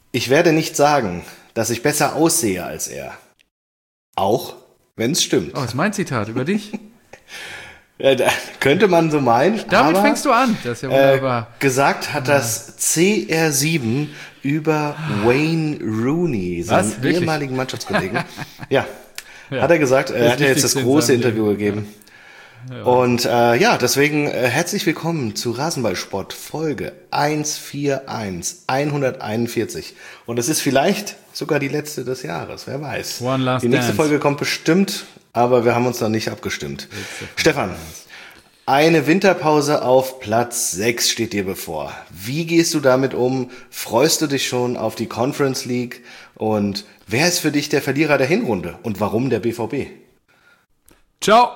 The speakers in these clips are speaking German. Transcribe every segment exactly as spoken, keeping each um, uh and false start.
Ich werde nicht sagen, dass ich besser aussehe als er. Auch wenn es stimmt. Oh, das ist mein Zitat über dich. Ja, da könnte man so meinen. Damit aber, fängst du an. Das ist ja wunderbar. Äh, gesagt hat das C R sieben über Wayne Rooney, seinen Was? Wirklich? ehemaligen Mannschaftskollegen. ja, Ja. hat er gesagt. Er Das hat ja jetzt das Wichtigste in große seinem Interview Leben. gegeben. Ja. Und äh, ja, deswegen äh, herzlich willkommen zu Rasenballsport Folge hunderteinundvierzig. hunderteinundvierzig. Und es ist vielleicht sogar die letzte des Jahres, wer weiß. One last die nächste dance. Folge kommt bestimmt, aber wir haben uns noch nicht abgestimmt. Stefan, eine Winterpause auf Platz sechs steht dir bevor. Wie gehst du damit um? Freust du dich schon auf die Conference League? Und wer ist für dich der Verlierer der Hinrunde? Und warum der B V B? Ciao.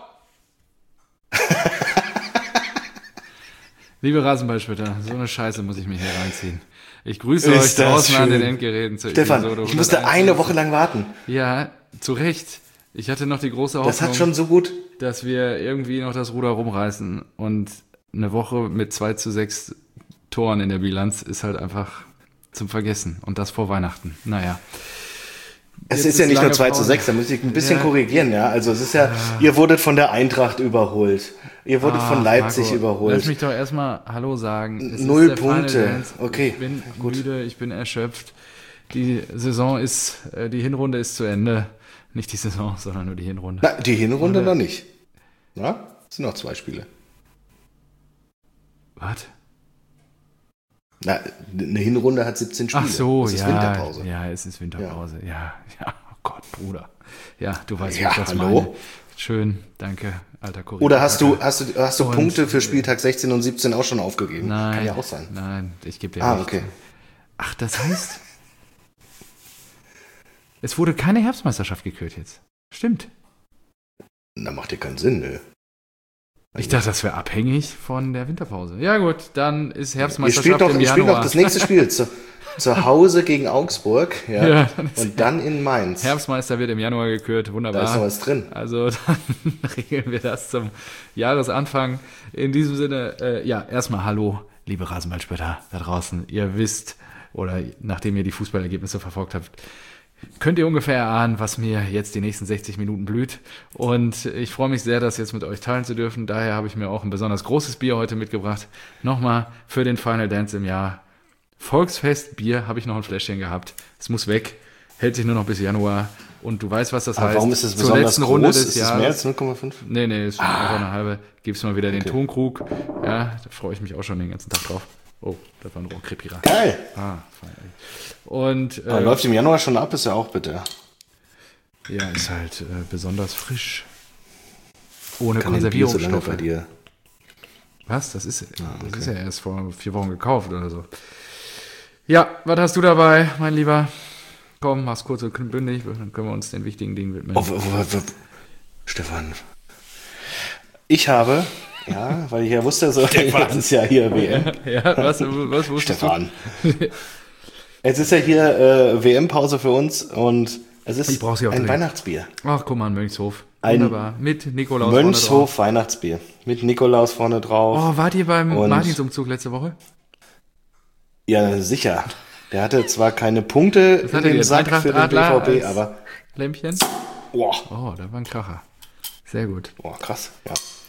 Liebe Rasenballspieler, so eine Scheiße muss ich mir hier reinziehen. Ich grüße Ist euch das draußen an schön. den Endgeräten zur Stefan, Episode ich musste eine Woche lang warten. Ja, zu Recht. Ich hatte noch die große Hoffnung, Das hat schon so gut... dass wir irgendwie noch das Ruder rumreißen. Und eine Woche mit zwei zu sechs Toren in der Bilanz ist halt einfach zum Vergessen. Und das vor Weihnachten. Naja. Es Jetzt ist ja nicht nur lange zwei zu Pause. sechs, da muss ich ein bisschen Ja. korrigieren, ja. Also es ist ja, ihr wurdet von der Eintracht überholt. Ihr wurdet Ah, von Leipzig Marco, überholt. Lass mich doch erstmal Hallo sagen. Es Null ist der Final Punkte. Dance. Okay, Ich bin gut. müde, ich bin erschöpft. Die Saison ist, äh, die Hinrunde ist zu Ende. Nicht die Saison, sondern nur die Hinrunde. Na, die Hinrunde Oder- noch nicht. Na, es sind noch zwei Spiele. Was? Na, eine Hinrunde hat siebzehn Spiele. Ach so, das ist ja. Winterpause. Ja, es ist Winterpause. Ja, ja. Oh Gott, Bruder. Ja, du weißt, wie Ja, ich das hallo? meine. Schön, danke, alter Kollege. Oder hast du, hast du, hast du Und- Punkte für Spieltag sechzehn und siebzehn auch schon aufgegeben? Nein. Kann ja auch sein. Nein, ich gebe dir Ah, recht. okay. Ach, das heißt, es wurde keine Herbstmeisterschaft gekürt jetzt. Stimmt. Na, macht ja keinen Sinn, nö. Ich dachte, das wäre abhängig von der Winterpause. Ja gut, dann ist Ihr Herbstmeisterschaft spielt doch, im ihr spielt Januar. doch das nächste Spiel zu, zu Hause gegen Augsburg, ja, Ja, dann ist und dann in Mainz. Herbstmeister wird im Januar gekürt, wunderbar. Da ist noch was drin. Also dann regeln wir das zum Jahresanfang. In diesem Sinne, äh, ja, erstmal hallo, liebe Rasenballspieler da draußen. Ihr wisst, oder nachdem ihr die Fußballergebnisse verfolgt habt, könnt ihr ungefähr erahnen, was mir jetzt die nächsten sechzig Minuten blüht. Und ich freue mich sehr, das jetzt mit euch teilen zu dürfen. Daher habe ich mir auch ein besonders großes Bier heute mitgebracht. Nochmal für den Final Dance im Jahr. Volksfest Bier habe ich noch ein Fläschchen gehabt. Es muss weg. Hält sich nur noch bis Januar. Und du weißt, was das Aber heißt. warum ist es Zur besonders letzten groß? Runde des Ist es Jahres. mehr als null Komma fünf? Nee, nee, ist schon einfach eine halbe. Gib's mal wieder den Okay. Tonkrug. Ja, da freue ich mich auch schon den ganzen Tag drauf. Oh, das war ein Rohrkrepierer. Geil. Ah, fein. Und Aber äh, läuft im Januar schon ab, ist ja auch bitte. ja, ist halt äh, besonders frisch. Ohne Kann den Bier so lange Konservierungsstoffe. bei dir. Was? Das ist, das okay. ist ja erst vor vier Wochen gekauft oder so. Ja, was hast du dabei, mein Lieber? Komm, mach's kurz und bündig, dann können wir uns den wichtigen Dingen widmen. Oh, w- w- w- Stefan. Ich habe, ja, weil ich ja wusste, so, jetzt ist ja hier W M. Ja, was, was wusstest Stefan. Es ist ja hier äh, W M-Pause für uns und es Ich ist brauch sie auch ein dringend. Weihnachtsbier. du? Ach, guck mal, ein Mönchshof. Ein Wunderbar. Mit Nikolaus vorne drauf. Mönchshof Weihnachtsbier. Mit Nikolaus vorne drauf. Oh, wart ihr beim Und- Martinsumzug letzte Woche? Ja, sicher. Der hatte zwar keine Punkte in hattet dem ihr? Sack Eintracht für den B Adler V B, als- aber Lämpchen? boah, Oh, da war ein Kracher. Sehr gut. boah, krass, ja.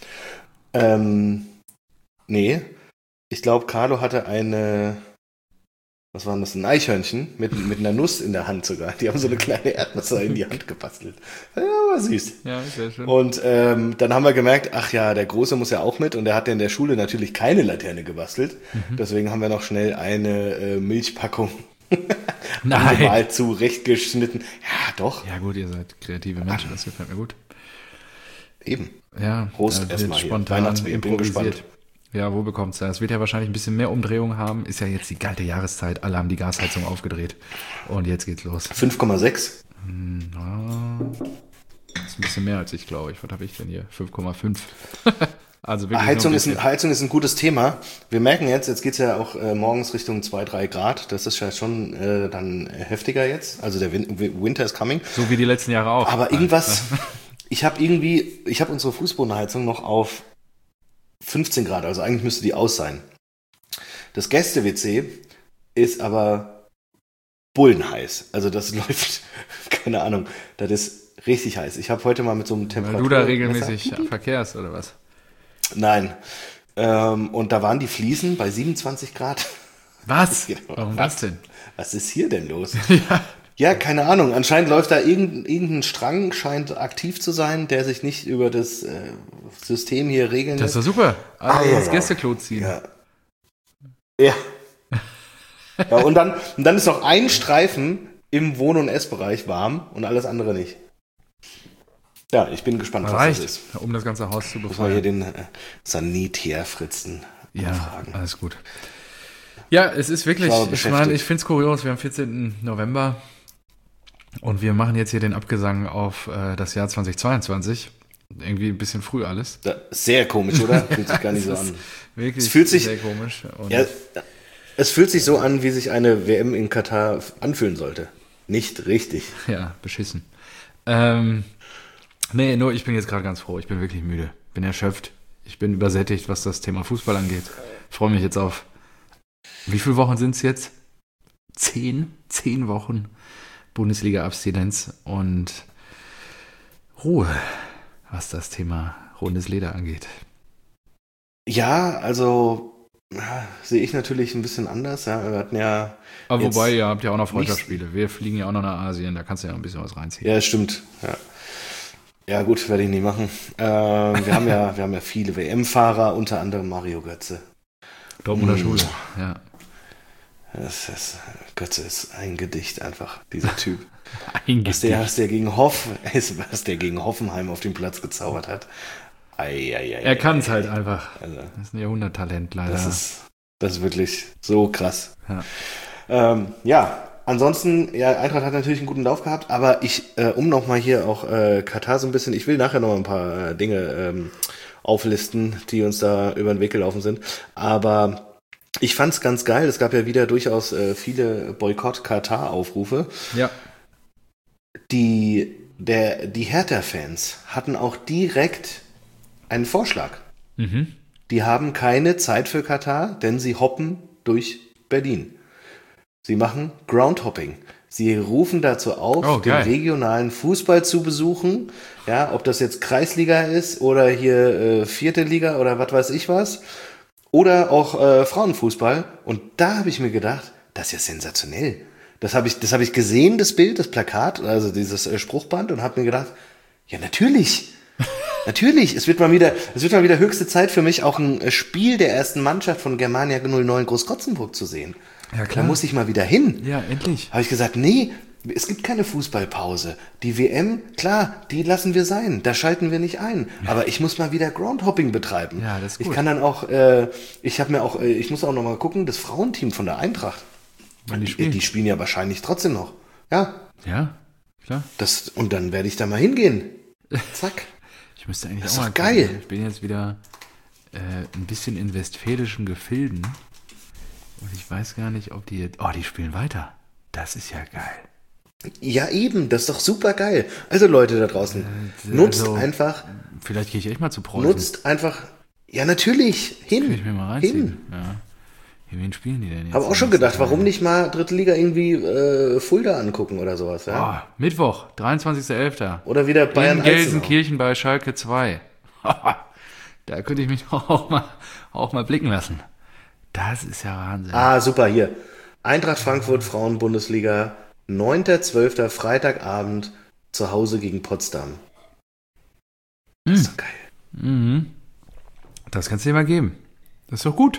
Ähm, nee, ich glaube, Carlo hatte eine, was war denn das, ein Eichhörnchen mit, mit einer Nuss in der Hand sogar. Die haben so eine kleine Erdnuss in die Hand gebastelt. Ja, war süß. Ja, sehr schön. Und ähm, dann haben wir gemerkt, ach ja, der Große muss ja auch mit und der hat ja in der Schule natürlich keine Laterne gebastelt. Mhm. Deswegen haben wir noch schnell eine äh, Milchpackung Nein. mal zurechtgeschnitten. Ja, doch, Ja gut, ihr seid kreative Menschen, das gefällt mir gut. eben. Ja, Prost, da wird erstmal hier. spontan Weihnachtsbier, bin improvisiert. gespannt. Ja, wo bekommt's da? Es wird ja wahrscheinlich ein bisschen mehr Umdrehung haben. Ist ja jetzt die kalte Jahreszeit. Alle haben die Gasheizung aufgedreht. Und jetzt geht's los. fünf Komma sechs. Ah, das ist ein bisschen mehr als ich, glaube ich. Was habe ich denn hier? fünf Komma fünf. Also wirklich Heizung nur ist, bisschen. ein, Heizung ist ein gutes Thema. Wir merken jetzt, jetzt geht's ja auch äh, morgens Richtung zwei, drei Grad. Das ist ja schon äh, dann heftiger jetzt. Also der Win Winter is coming. So wie die letzten Jahre auch. Aber irgendwas, ich habe irgendwie, ich habe unsere Fußbodenheizung noch auf fünfzehn Grad, also eigentlich müsste die aus sein. Das Gäste-W C ist aber bullenheiß. Also das läuft, keine Ahnung, das ist richtig heiß. Ich habe heute mal mit so einem Temperatur... Weil du da regelmäßig verkehrst, oder was? Nein. Ähm, und da waren die Fliesen bei siebenundzwanzig Grad. Was? Genau. Warum das denn? Was ist hier denn los? Ja. Ja, keine Ahnung. Anscheinend läuft da irgendein, irgendein Strang, scheint aktiv zu sein, der sich nicht über das äh, System hier regeln Das ist lässt. doch super. Also Ah, ja, ins ja. Gästeklo ziehen. Ja. Ja. Ja, und dann, und dann ist noch ein Streifen im Wohn- und Essbereich warm und alles andere nicht. Ja, ich bin gespannt, was Reicht, das ist. um das ganze Haus zu Muss man hier befreien. den äh, Sanitärfritzen Ja, fragen. alles gut. Ja, es ist wirklich, Ich war ich, beschäftigt. meine, ich finde es kurios, wir haben vierzehnten November und wir machen jetzt hier den Abgesang auf äh, das Jahr zweitausendzweiundzwanzig. Irgendwie ein bisschen früh alles. Ja, sehr komisch, oder? Fühlt sich gar nicht so Es ist an. Wirklich Es fühlt sich- sehr komisch. Und Ja, es fühlt sich so an, wie sich eine W M in Katar anfühlen sollte. Nicht richtig. Ja, beschissen. Ähm, nee, nur ich bin jetzt gerade ganz froh. Ich bin wirklich müde. Bin erschöpft. Ich bin übersättigt, was das Thema Fußball angeht. Ich freue mich jetzt auf. Wie viele Wochen sind es jetzt? Zehn? Zehn Wochen Bundesliga-Abstinenz und Ruhe, was das Thema rundes Leder angeht. Ja, also ja, sehe ich natürlich ein bisschen anders. Ja, wir hatten ja. Aber jetzt wobei, ihr habt ja auch noch nicht- Freundschaftsspiele. Wir fliegen ja auch noch nach Asien, da kannst du ja ein bisschen was reinziehen. Ja, stimmt. Ja, ja gut, werde ich nie machen. Ähm, wir haben ja, wir haben ja viele W M-Fahrer, unter anderem Mario Götze. Dortmunder Mm. Schule, ja. Das ist, Götze ist ein Gedicht einfach, dieser Typ. Ein Was der, Gedicht. was der gegen Hoff, was der gegen Hoffenheim auf den Platz gezaubert hat. Ei, ei, ei, Er kann es ei, halt ei. einfach. Also, Das ist ein Jahrhunderttalent, leider. das ist, das ist wirklich so krass. Ja. Ähm, ja, ansonsten, ja, Eintracht hat natürlich einen guten Lauf gehabt, aber ich, äh, um nochmal hier auch äh, Katar so ein bisschen, ich will nachher noch ein paar äh, Dinge ähm, auflisten, die uns da über den Weg gelaufen sind, aber ich fand's ganz geil, es gab ja wieder durchaus äh, viele Boykott-Katar-Aufrufe. ja. Die, der, die Hertha-Fans hatten auch direkt einen Vorschlag. Mhm. Die haben keine Zeit für Katar, denn sie hoppen durch Berlin. Sie machen Groundhopping. Sie rufen dazu auf, Oh, den geil. regionalen Fußball zu besuchen. Ja, ob das jetzt Kreisliga ist oder hier äh, vierte Liga oder was weiß ich was. Oder auch äh, Frauenfußball. Und da habe ich mir gedacht, das ist ja sensationell. Das habe ich, das habe ich gesehen, das Bild, das Plakat, also dieses äh, Spruchband und habe mir gedacht, ja natürlich. Natürlich, es wird mal wieder, es wird mal wieder höchste Zeit für mich, auch ein äh, Spiel der ersten Mannschaft von Germania null neun Großkotzenburg zu sehen. Ja, Da klar. muss ich mal wieder hin. Ja, endlich. Habe ich gesagt, nee, es gibt keine Fußballpause. Die W M, klar, die lassen wir sein. Da schalten wir nicht ein. Aber ich muss mal wieder Groundhopping betreiben. Ja, das ist Ich gut. kann dann auch, äh, ich habe mir auch, äh, ich muss auch noch mal gucken, das Frauenteam von der Eintracht. Wann die Die, spielen. die spielen ja wahrscheinlich trotzdem noch. Ja, Ja, klar. das, und dann werde ich da mal hingehen. Zack. Ich müsste eigentlich Das ist auch mal doch geil. gucken. Ich bin jetzt wieder äh, ein bisschen in westfälischen Gefilden. Und ich weiß gar nicht, ob die jetzt. Oh, die spielen weiter. Das ist ja geil. Ja, eben, das ist doch super geil. Also Leute da draußen, Äh, nutzt also, einfach, Vielleicht gehe ich echt mal zu Preußen. nutzt einfach, ja natürlich, hin. Kann ich mir mal hin. reinziehen. Ja. Gegen wen spielen die denn jetzt? Habe auch schon gedacht, warum nicht mal dritte Liga irgendwie äh, Fulda angucken oder sowas, ja? Oh, Mittwoch, dreiundzwanzigster elfter Oder wieder Bayern In Eisenach. Gelsenkirchen bei Schalke zwei. Da könnte ich mich auch mal, auch mal blicken lassen. Das ist ja Wahnsinn. Ah, super, hier. Eintracht Frankfurt, Frauen-Bundesliga, neunter zwölfter Freitagabend, zu Hause gegen Potsdam. Das ist doch geil. Mhm. Das kannst du dir mal geben. Das ist doch gut.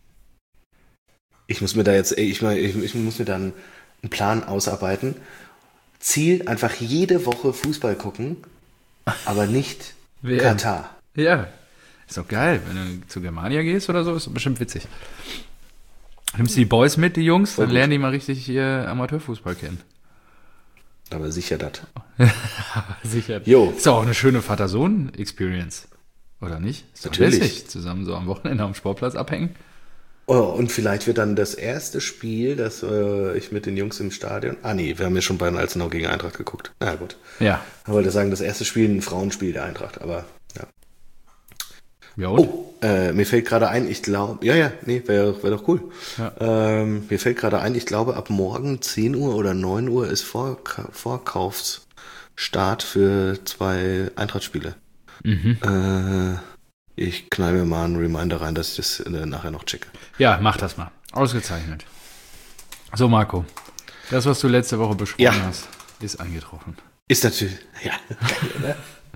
Ich muss mir da jetzt, ey, ich, mein, ich, ich muss mir dann einen Plan ausarbeiten. Ziel, einfach jede Woche Fußball gucken, aber nicht W M. Katar. Ja. Ist doch geil. Wenn du zu Germania gehst oder so, ist doch bestimmt witzig. Nimmst du die Boys mit, die Jungs, Voll dann gut. lernen die mal richtig ihr Amateurfußball kennen. Aber sicher das. Sicher. Jo. Ist doch auch eine schöne Vater-Sohn-Experience. Oder nicht? Ist doch Natürlich. lässig. Zusammen so am Wochenende am Sportplatz abhängen. Oh, und vielleicht wird dann das erste Spiel, das äh, ich mit den Jungs im Stadion. Ah nee, wir haben ja schon bei Alzenau gegen Eintracht geguckt. Na gut. Ja. Ich wollte sagen, das erste Spiel ein Frauenspiel der Eintracht, aber ja. Ja, und? Oh, äh, mir fällt gerade ein, ich glaube, ja, ja, nee, wäre wär doch cool. Ja. Ähm, mir fällt gerade ein, ich glaube, ab morgen zehn Uhr oder neun Uhr ist Vorka- Vorkaufsstart für zwei Eintracht-Spiele. Mhm. Äh, ich knall mir mal einen Reminder rein, dass ich das äh, nachher noch checke. Ja, mach das mal. Ausgezeichnet. So, Marco. Das, was du letzte Woche besprochen Ja. hast, ist eingetroffen. Ist natürlich, ja, geil, oder?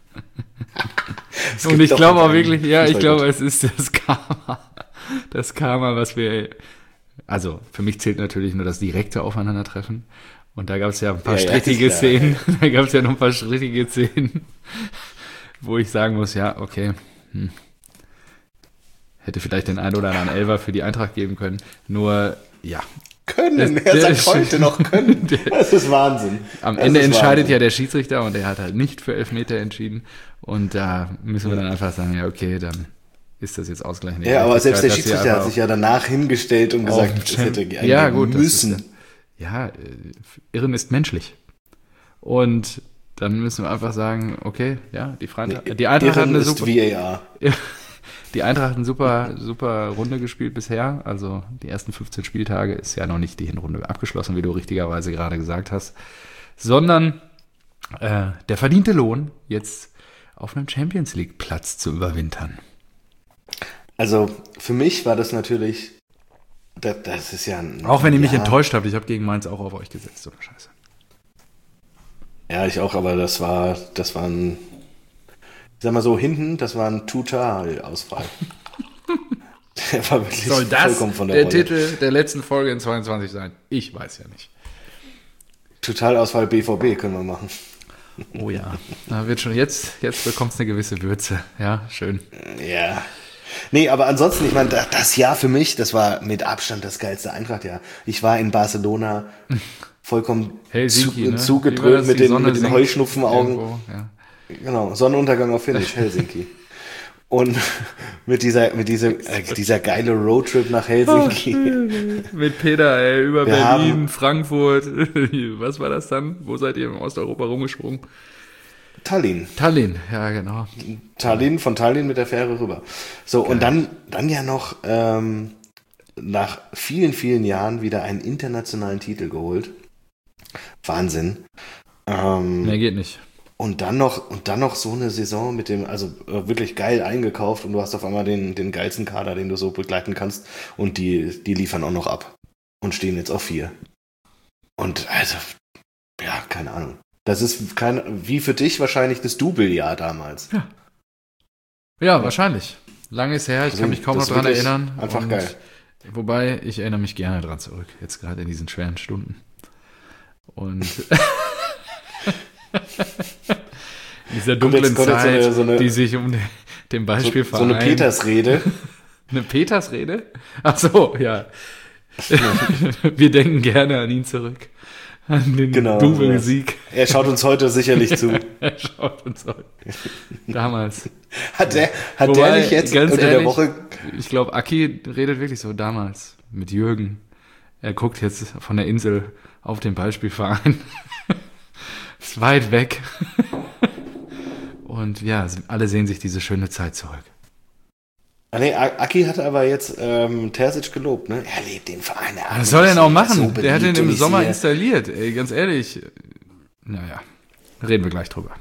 Es Und gibt ich doch glaube auch einen wirklich, ja, ich Fußballgott. glaube, es ist das Karma. Das Karma, was wir, also für mich zählt natürlich nur das direkte Aufeinandertreffen. Und da gab es ja ein paar Ja, ja, strittige ist klar, Szenen. Da gab es ja noch ein paar strittige Szenen, wo ich sagen muss, ja, okay, hm. hätte vielleicht den einen oder anderen Elfer für die Eintracht geben können. Nur, ja, Können, Das- er der- sagt heute noch können. Das ist Wahnsinn. am Das Ende ist entscheidet Wahnsinn. ja der Schiedsrichter und er hat halt nicht für Elfmeter entschieden. Und da müssen wir dann einfach sagen, ja, okay, dann ist das jetzt ausgleichende Ja, aber selbst der Gerechtigkeit, dass wir Schiedsrichter hat einfach sich ja danach hingestellt und auf- gesagt, es hätte eingehen ja, gut, das müssen. ist ja, äh, Irren ist menschlich. Und dann müssen wir einfach sagen, okay, ja, die Freitag, die Eintracht hat Irren eine ist super, V A R. die Eintracht hat eine super, super Runde gespielt bisher. Also die ersten fünfzehn Spieltage ist ja noch nicht die Hinrunde abgeschlossen, wie du richtigerweise gerade gesagt hast, sondern äh, der verdiente Lohn, jetzt auf einem Champions League Platz zu überwintern. Also für mich war das natürlich, das, das ist ja ein, Auch wenn ihr mich ja, enttäuscht habt, ich habe gegen Mainz auch auf euch gesetzt, so eine Scheiße. Ja, ich auch, aber das war, das war ein, ich sag mal so, hinten, das war ein Total-Ausfall. Der war wirklich Soll das vollkommen von der, der Rolle. Titel der letzten Folge in zweiundzwanzig sein? Ich weiß ja nicht. Totalausfall B V B können wir machen. Oh ja, da wird schon jetzt, jetzt bekommt es eine gewisse Würze. Ja, schön. Ja. Nee, aber ansonsten, ich meine, da- das Jahr für mich, das war mit Abstand das geilste Eintracht-Jahr. Ich war in Barcelona vollkommen Helsinki, zu, ne? zugedrückt Wie war das? mit Die den, Sonne mit den sinkt Heuschnupfenaugen. irgendwo, ja. Genau, Sonnenuntergang auf Finnisch, Helsinki. Und mit dieser, mit diesem, äh, dieser geile Roadtrip nach Helsinki. Mit Peter, ey, über Wir Berlin, haben- Frankfurt. Was war das dann? Wo seid ihr in Osteuropa rumgesprungen? Tallinn. Tallinn, ja, genau. Tallinn, von Tallinn mit der Fähre rüber. So, und dann, dann ja noch ähm, nach vielen, vielen Jahren wieder einen internationalen Titel geholt. Wahnsinn. Ähm, Nee, geht nicht. Und dann noch, und dann noch so eine Saison mit dem, also äh, wirklich geil eingekauft und du hast auf einmal den, den geilsten Kader, den du so begleiten kannst und die, die liefern auch noch ab und stehen jetzt auf vier. Und also, ja, keine Ahnung. Das ist kein, wie für dich wahrscheinlich das Double-Jahr damals. Ja, wahrscheinlich. Lange ist her, ich Also, kann mich kaum noch das ist dran wirklich erinnern. einfach Und geil. Wobei, ich erinnere mich gerne dran zurück, jetzt gerade in diesen schweren Stunden. Und in dieser dunklen jetzt- kommt jetzt so Zeit, eine- so eine- die sich um den, den So, Beispielverein... so eine Petersrede. Eine Petersrede? Ach so, ja. Wir denken gerne an ihn zurück. An den Genau. Double-Sieg. Er schaut uns heute sicherlich zu. Er schaut uns heute. Damals. Hat der, hat Wobei, der nicht jetzt ganz unter ehrlich, der Woche. Ich glaube, Aki redet wirklich so damals mit Jürgen. Er guckt jetzt von der Insel auf den Beispielverein. Ist weit weg. Und ja, alle sehen sich diese schöne Zeit zurück. Ah, nee, Aki hat aber jetzt ähm, Terzic gelobt, ne? Er lebt den Verein. Er Was soll er denn auch machen? so Der hat ihn beliebt im und ich Sommer sehe- installiert. Ey, ganz ehrlich. Naja, reden wir gleich drüber.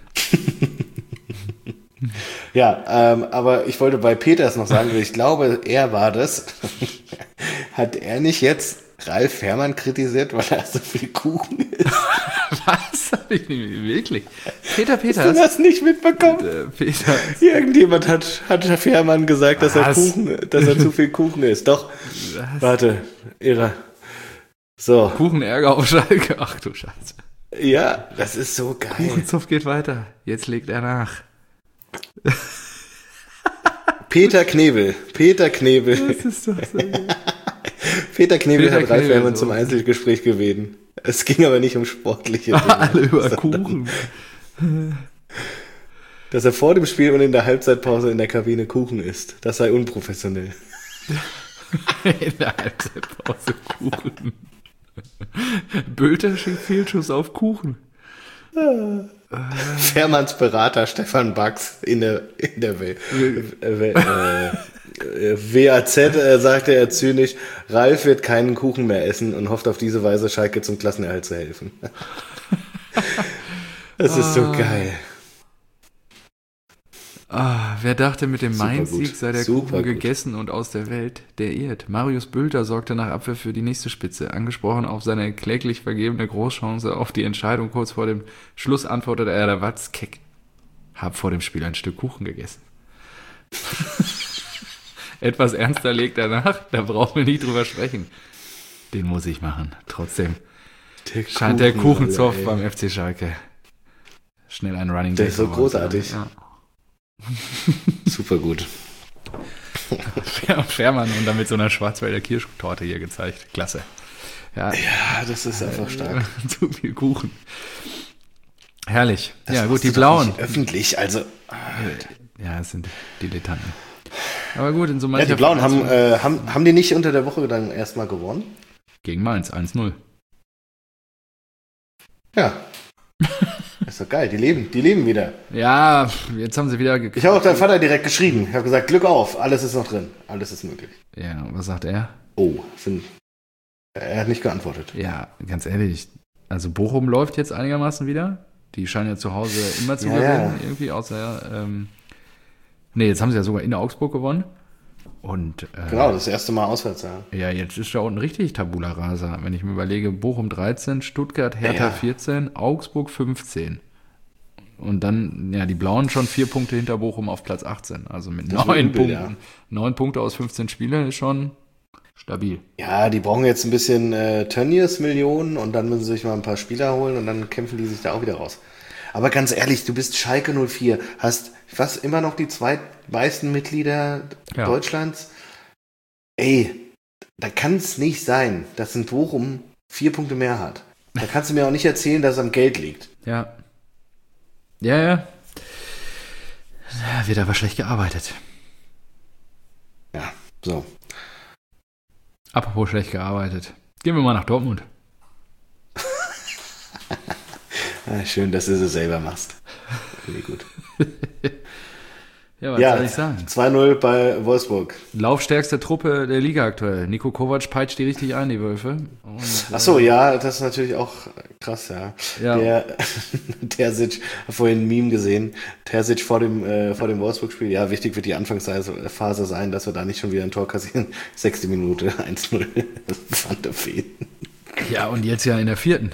Ja, ähm, aber ich wollte bei Peters noch sagen, ich glaube, er war das. Hat er nicht jetzt Ralf Fährmann kritisiert, weil er so viel Kuchen isst? Was? Hab ich nicht, wirklich? Peter Hast du Peters? das nicht mitbekommen? Äh, Peter. Irgendjemand hat, hat der Fährmann gesagt, dass er Was? Kuchen, dass er zu viel Kuchen isst. Doch, Was? warte, irre. So, Kuchenärger auf Schalke. Ach du Scheiße. ja, das ist so geil. Kuchenzupf geht weiter. Jetzt legt er nach. Peter Knebel, Peter Knebel. Das ist doch so. Peter Knebel Peter hat Ralf Knebel, Fährmann so. zum Einzelgespräch gebeten. Es ging aber nicht um sportliche Dinge. Alle über Kuchen. Dass er vor dem Spiel und in der Halbzeitpause in der Kabine Kuchen isst. Das sei unprofessionell. In der Halbzeitpause Kuchen. Bülter schickt Fehlschuss auf Kuchen. Fährmanns Berater Stefan Bax in der, in der w- äh, äh, W A Z äh, sagte er zynisch, Ralf wird keinen Kuchen mehr essen und hofft auf diese Weise Schalke zum Klassenerhalt zu helfen. Das ist so geil. Ah, wer dachte, mit dem Super Mainz-Sieg gut. sei der Super Kuchen gut. gegessen und aus der Welt, der irrt. Marius Bülter sorgte nach Abwehr für die nächste Spitze. Angesprochen auf seine kläglich vergebene Großchance auf die Entscheidung kurz vor dem Schluss antwortete er, der Watz keck. Hab vor dem Spiel ein Stück Kuchen gegessen. Etwas ernster legt er nach, da brauchen wir nicht drüber sprechen. Den muss ich machen. Trotzdem Der scheint der Kuchenzoff ey. beim F C Schalke schnell ein Running Der Gag ist so geworden zu sein. großartig. Ja. Super gut. Fährmann und dann mit so einer Schwarzwälder Kirschtorte hier gezeigt. Klasse. Ja, Ja, das ist einfach stark. zu viel Kuchen. Herrlich. Das ja, gut, machst die du doch Blauen. nicht öffentlich, also. Ja, es sind Dilettanten. Aber gut, in so Ja, mancher die Blauen haben, Vereins- äh, haben, haben die nicht unter der Woche dann erstmal gewonnen? Gegen Mainz, eins null. Ja. Ist doch geil, die leben, die leben wieder. Ja, jetzt haben sie wieder gekriegt. Ich habe auch deinem Vater direkt geschrieben. Ich habe gesagt, Glück auf, alles ist noch drin. Alles ist möglich. Ja, was sagt er? Oh, sind, er hat nicht geantwortet. Ja, ganz ehrlich, also Bochum läuft jetzt einigermaßen wieder. Die scheinen ja zu Hause immer zu Ja, gewinnen, ja. irgendwie, außer, ähm, nee, jetzt haben sie ja sogar in Augsburg gewonnen. Und, äh, Genau, das erste Mal auswärts, ja. ja, jetzt ist da unten richtig Tabula Rasa. Wenn ich mir überlege, Bochum dreizehn, Stuttgart, Hertha Ja. vierzehn, Augsburg fünfzehn. Und dann, ja, die Blauen schon vier Punkte hinter Bochum auf Platz achtzehn. Also mit Das neun wird übel, Punkten. ja. Neun Punkte aus fünfzehn Spielen ist schon stabil. Ja, die brauchen jetzt ein bisschen äh, Tönnies-Millionen und dann müssen sie sich mal ein paar Spieler holen und dann kämpfen die sich da auch wieder raus. Aber ganz ehrlich, du bist Schalke null vier, hast fast immer noch die zweitmeisten Mitglieder Ja. Deutschlands. Ey, da kann es nicht sein, dass ein Bochum vier Punkte mehr hat. Da kannst du mir auch nicht erzählen, dass es am Geld liegt. Ja. Ja, ja. Ja, wird aber schlecht gearbeitet. Ja, so. Apropos schlecht gearbeitet. Gehen wir mal nach Dortmund. Ah, schön, dass du es selber machst. Finde ich gut. Ja, was Ja, soll ich sagen? zwei null bei Wolfsburg. Laufstärkste Truppe der Liga aktuell. Nico Kovac peitscht die richtig ein, die Wölfe. Und, Ach so, ja, das ist natürlich auch krass, ja. Ja. Der Terzic, vorhin ein Meme gesehen, Terzic vor dem, äh, vor dem Wolfsburg-Spiel, ja, wichtig wird die Anfangsphase sein, dass wir da nicht schon wieder ein Tor kassieren. Sechste Minute, eins null. Van der Feen. ja, und jetzt ja in der vierten.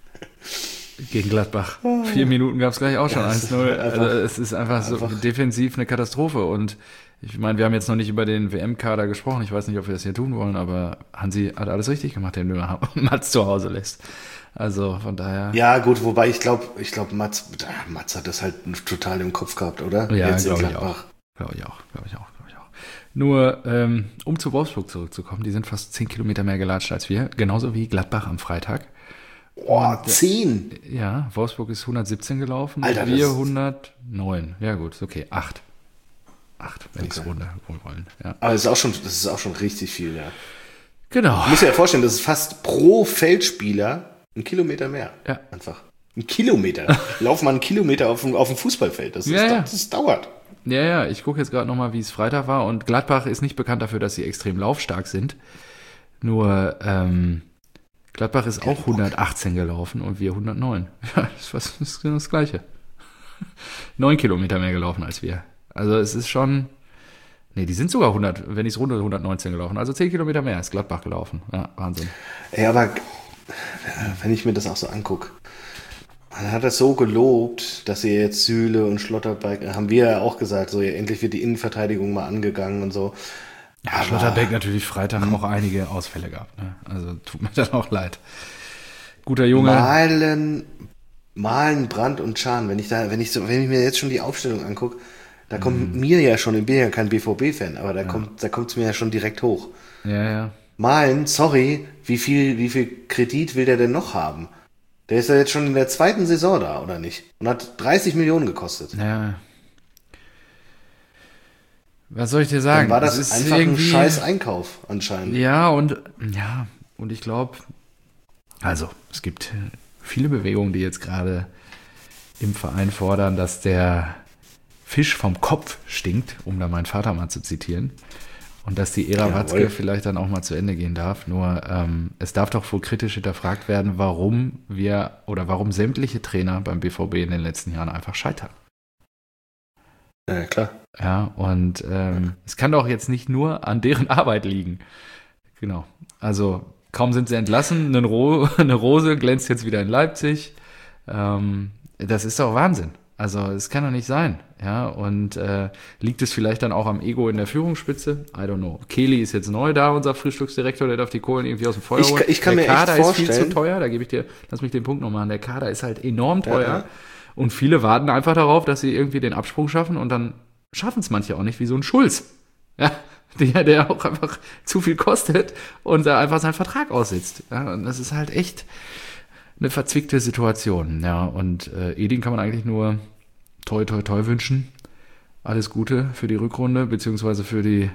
Gegen Gladbach. Vier Minuten gab es gleich auch schon Ja, es eins null. ist einfach- Also es ist einfach so einfach- defensiv eine Katastrophe. Und ich meine, wir haben jetzt noch nicht über den W M-Kader gesprochen. Ich weiß nicht, ob wir das hier tun wollen, aber Hansi hat alles richtig gemacht, den er Mats zu Hause lässt. Also von daher. Ja, gut, wobei ich glaube, ich glaube, Mats, ah, Mats hat das halt total im Kopf gehabt, oder? Ja, Jetzt in glaube ich Gladbach. Glaube ich auch, glaube ich auch, glaube ich auch. Nur, ähm, um zu Wolfsburg zurückzukommen, die sind fast zehn Kilometer mehr gelatscht als wir, genauso wie Gladbach am Freitag. Boah, zehn. Ja, Wolfsburg ist hundertsiebzehn gelaufen, Alter, wir das- hundertneun. Ja gut, ist okay, acht. Acht, wenn ich es Okay. runter wollen. Ja. Aber das ist auch schon, das ist auch schon richtig viel, ja. Genau. Du musst dir ja vorstellen, das ist fast pro Feldspieler ein Kilometer mehr. Ja. Einfach. Ein Kilometer. Lauf mal einen Kilometer auf dem, auf dem Fußballfeld. Das, ist, Ja, ja. das dauert. Ja, ja, ich gucke jetzt gerade nochmal, wie es Freitag war. Und Gladbach ist nicht bekannt dafür, dass sie extrem laufstark sind. Nur, ähm, Gladbach ist auch hundertachtzehn gelaufen und wir hundertneun. Ja, das ist fast das, ist genau das Gleiche. Neun Kilometer mehr gelaufen als wir. Also es ist schon... Nee, die sind sogar hundert, wenn ich es runde, hundertneunzehn gelaufen. Also zehn Kilometer mehr ist Gladbach gelaufen. Ja, Wahnsinn. Ey, aber wenn ich mir das auch so angucke, man hat das so gelobt, dass sie jetzt Süle und Schlotterbeck, haben wir ja auch gesagt, so endlich wird die Innenverteidigung mal angegangen und so. Ja, Schlotterbeck natürlich Freitag auch einige Ausfälle gehabt. Ne? Also tut mir dann auch leid. Guter Junge. Malen, Malen, Brandt und Can, wenn ich da, wenn ich so, wenn ich mir jetzt schon die Aufstellung angucke, da kommt Mhm. mir ja schon, ich bin ja kein B V B-Fan, aber da kommt, da kommt es mir ja schon direkt hoch. Ja, ja. Malen, sorry, wie viel, wie viel Kredit will der denn noch haben? Der ist ja jetzt schon in der zweiten Saison da, oder nicht? Und hat dreißig Millionen gekostet. Ja. Was soll ich dir sagen? Dann war das Es ist einfach ein irgendwie- scheiß Einkauf anscheinend. Ja, und ja, und ich glaube, also es gibt viele Bewegungen, die jetzt gerade im Verein fordern, dass der Fisch vom Kopf stinkt, um da meinen Vater mal zu zitieren. Und dass die Ära Jawohl. Watzke vielleicht dann auch mal zu Ende gehen darf. Nur ähm, es darf doch wohl kritisch hinterfragt werden, warum wir oder warum sämtliche Trainer beim B V B in den letzten Jahren einfach scheitern. Ja, klar. Ja, und ähm, es kann doch jetzt nicht nur an deren Arbeit liegen. Genau. Also kaum sind sie entlassen, eine, Ro- eine Rose glänzt jetzt wieder in Leipzig. Ähm, das ist doch Wahnsinn. Also es kann doch nicht sein. Ja, und äh, liegt es vielleicht dann auch am Ego in der Führungsspitze? I don't know. Kelly ist jetzt neu da, unser Frühstücksdirektor, der darf die Kohlen irgendwie aus dem Feuer Ich, holen. ich kann der mir echt Kader ist viel vorstellen, zu teuer, da gebe ich dir, lass mich den Punkt noch machen. Der Kader ist halt enorm teuer. Ja, ja. Und viele warten einfach darauf, dass sie irgendwie den Absprung schaffen und dann schaffen es manche auch nicht, wie so ein Schulz. Ja, der, der auch einfach zu viel kostet und da einfach seinen Vertrag aussitzt. Ja, und das ist halt echt eine verzwickte Situation. Ja, und äh, Edin kann man eigentlich nur toi, toi, toi wünschen. Alles Gute für die Rückrunde, beziehungsweise für die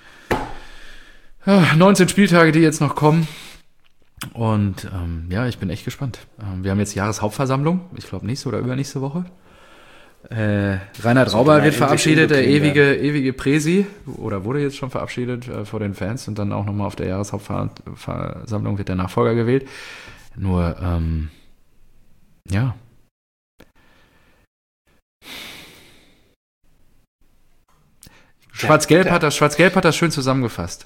ja, neunzehn Spieltage, die jetzt noch kommen. Und ähm, ja, ich bin echt gespannt. Ähm, wir haben jetzt Jahreshauptversammlung, ich glaube nächste oder übernächste Woche. Äh, Reinhard Rauber wird verabschiedet, der ewige, ewige Präsi, oder wurde jetzt schon verabschiedet äh, vor den Fans und dann auch nochmal auf der Jahreshauptversammlung wird der Nachfolger gewählt. Nur, ähm, ja. Schwarz-Gelb hat das, Schwarz-Gelb hat das schön zusammengefasst.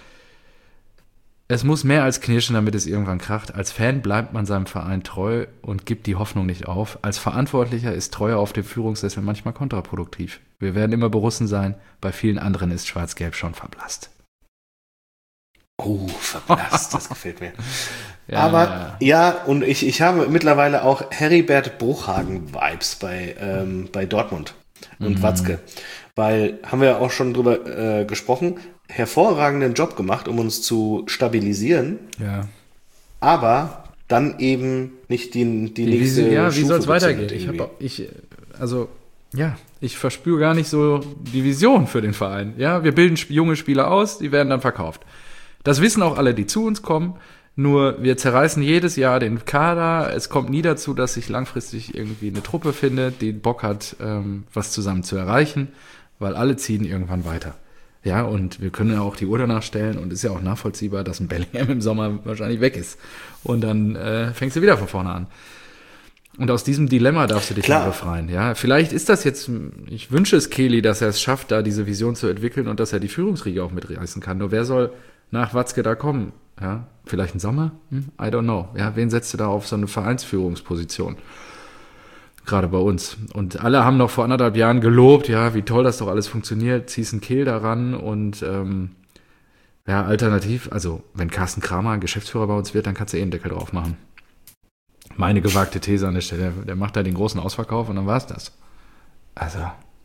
Es muss mehr als knirschen, damit es irgendwann kracht. Als Fan bleibt man seinem Verein treu und gibt die Hoffnung nicht auf. Als Verantwortlicher ist Treue auf dem Führungssessel manchmal kontraproduktiv. Wir werden immer Borussen sein, bei vielen anderen ist Schwarz-Gelb schon verblasst. Oh, verblasst, das gefällt mir. Ja, Aber ja, und ich, ich habe mittlerweile auch Heribert Bruchhagen-Vibes bei, ähm, bei Dortmund und Mhm. Watzke. Weil, haben wir ja auch schon drüber äh, gesprochen, hervorragenden Job gemacht, um uns zu stabilisieren, ja. aber dann eben nicht die, die Wie, nächste wie, ja, wie Stufe soll es weitergehen? gezündet Ich habe irgendwie. ich, also, ja, ich verspüre gar nicht so die Vision für den Verein. Ja, wir bilden sp- junge Spieler aus, die werden dann verkauft. Das wissen auch alle, die zu uns kommen. Nur wir zerreißen jedes Jahr den Kader. Es kommt nie dazu, dass sich langfristig irgendwie eine Truppe findet, die Bock hat, ähm, was zusammen zu erreichen, weil alle ziehen irgendwann weiter. Ja, und wir können ja auch die Uhr danach stellen und ist ja auch nachvollziehbar, dass ein Bellingham im Sommer wahrscheinlich weg ist. Und dann äh, fängst du wieder von vorne an. Und aus diesem Dilemma darfst du dich Klar. mal befreien. Ja, vielleicht ist das jetzt, ich wünsche es Kelly, dass er es schafft, da diese Vision zu entwickeln und dass er die Führungsriege auch mitreißen kann. Nur wer soll nach Watzke da kommen? Ja, vielleicht ein Sommer? Hm? I don't know. Ja, wen setzt du da auf so eine Vereinsführungsposition? Gerade bei uns. Und alle haben noch vor anderthalb Jahren gelobt, ja, wie toll das doch alles funktioniert, ziehst einen Kehl daran und ähm, ja, alternativ, also wenn Carsten Kramer Geschäftsführer bei uns wird, dann kannst du eh einen Deckel drauf machen. Meine gewagte These an der Stelle, der macht da den großen Ausverkauf und dann war's das. Also.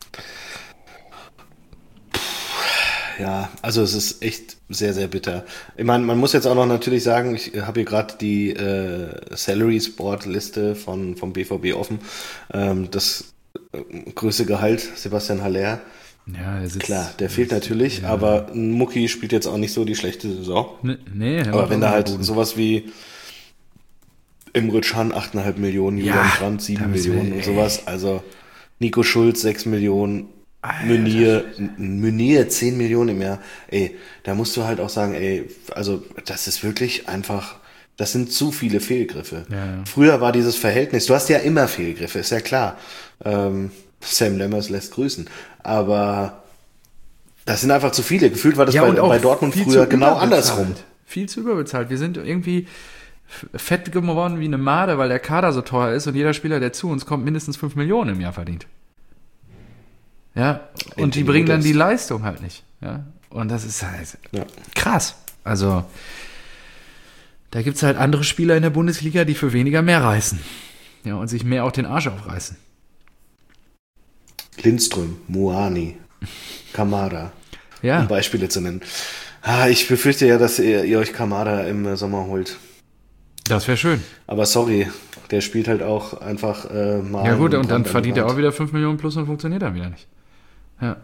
Ja, also es ist echt sehr, sehr bitter. Ich meine, man muss jetzt auch noch natürlich sagen, ich habe hier gerade die äh, Salary Sport Liste von, vom B V B offen. Ähm, das äh, größte Gehalt, Sebastian Haller. Ja, er sitzt, Klar, der fehlt natürlich, ja. aber ein Mucki spielt jetzt auch nicht so die schlechte Saison. Nee, nee er Aber macht wenn auch da halt Buden. sowas wie Imre Can acht Komma fünf Millionen, Ja, Julian Brandt sieben da müssen wir- Millionen und sowas, also Nico Schulz sechs Millionen, Meunier, Meunier zehn Millionen im Jahr, ey, da musst du halt auch sagen, ey, also das ist wirklich einfach, das sind zu viele Fehlgriffe. Ja, ja. Früher war dieses Verhältnis, du hast ja immer Fehlgriffe, ist ja klar. Ähm, Sam Lemmers lässt grüßen, aber das sind einfach zu viele. Gefühlt war das Ja, bei, und auch bei Dortmund viel früher zu genau überbezahlt. andersrum. Viel zu überbezahlt. Wir sind irgendwie f- fett geworden wie eine Made, weil der Kader so teuer ist und jeder Spieler, der zu uns kommt, mindestens fünf Millionen im Jahr verdient. Ja, und die Anthony bringen dann Modest. die Leistung halt nicht. Ja, und das ist halt Ja. krass. Also, da gibt es halt andere Spieler in der Bundesliga, die für weniger mehr reißen. Ja, und sich mehr auch den Arsch aufreißen. Lindström, Muani, Kamada, Ja, um Beispiele zu nennen. Ah, ich befürchte ja, dass ihr, ihr euch Kamada im Sommer holt. das wäre schön. Aber sorry, der spielt halt auch einfach äh, mal. Ja gut, und dann kommt an verdient die er auch Wand. wieder fünf Millionen plus und funktioniert dann wieder nicht. Ja.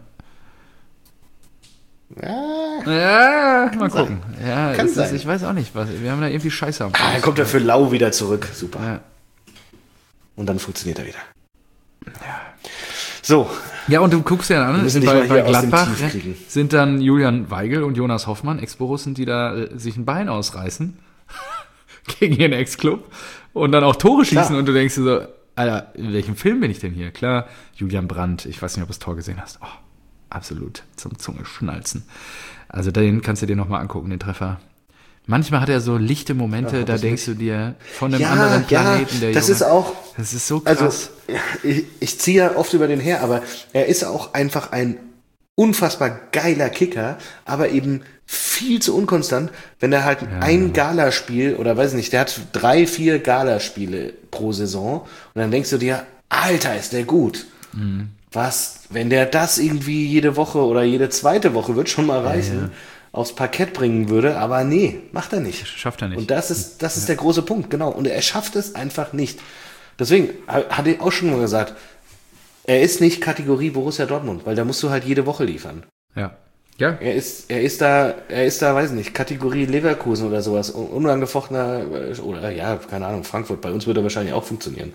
Ja, Ja, mal sein. gucken. Ja, Kann das ist, sein. ich weiß auch nicht, was, wir haben da irgendwie Scheiße am ah, dann kommt er für Lau wieder zurück. Super. Ja. Und dann funktioniert er wieder. So. Ja, und du guckst ja an, müssen dich bei, mal bei hier aus dem Gladbach Tief kriegen. sind dann Julian Weigel und Jonas Hoffmann, Ex-Borussen, die da äh, sich ein Bein ausreißen gegen ihren Ex-Club und dann auch Tore schießen. Klar. Und du denkst dir so, Alter, in welchem Film bin ich denn hier? Klar, Julian Brandt, ich weiß nicht, ob du das Tor gesehen hast. Oh, absolut zum Zungeschnalzen. Also den kannst du dir nochmal angucken, den Treffer. Manchmal hat er so lichte Momente, Ja, da denkst nicht. du dir, von einem Ja, anderen Planeten, ja, der das Junge. ist auch, Das ist so krass. also ich, ich ziehe ja oft über den her, aber er ist auch einfach ein unfassbar geiler Kicker, aber eben viel zu unkonstant, wenn er halt Ja. ein Galaspiel oder weiß nicht, der hat drei, vier Galaspiele pro Saison und dann denkst du dir, Alter, ist der gut. Mhm. Was, wenn der das irgendwie jede Woche oder jede zweite Woche, wird schon mal reichen, ja. aufs Parkett bringen würde, aber nee, macht er nicht. Schafft er nicht. Und das ist, das ist der große Punkt, genau. Und er schafft es einfach nicht. Deswegen ha- hatte ich auch schon mal gesagt, er ist nicht Kategorie Borussia Dortmund, weil da musst du halt jede Woche liefern. Ja. Ja. Er ist, er ist da, er ist da, weiß nicht, Kategorie Leverkusen oder sowas, un- unangefochtener, äh, oder ja, keine Ahnung, Frankfurt. Bei uns würde er wahrscheinlich auch funktionieren.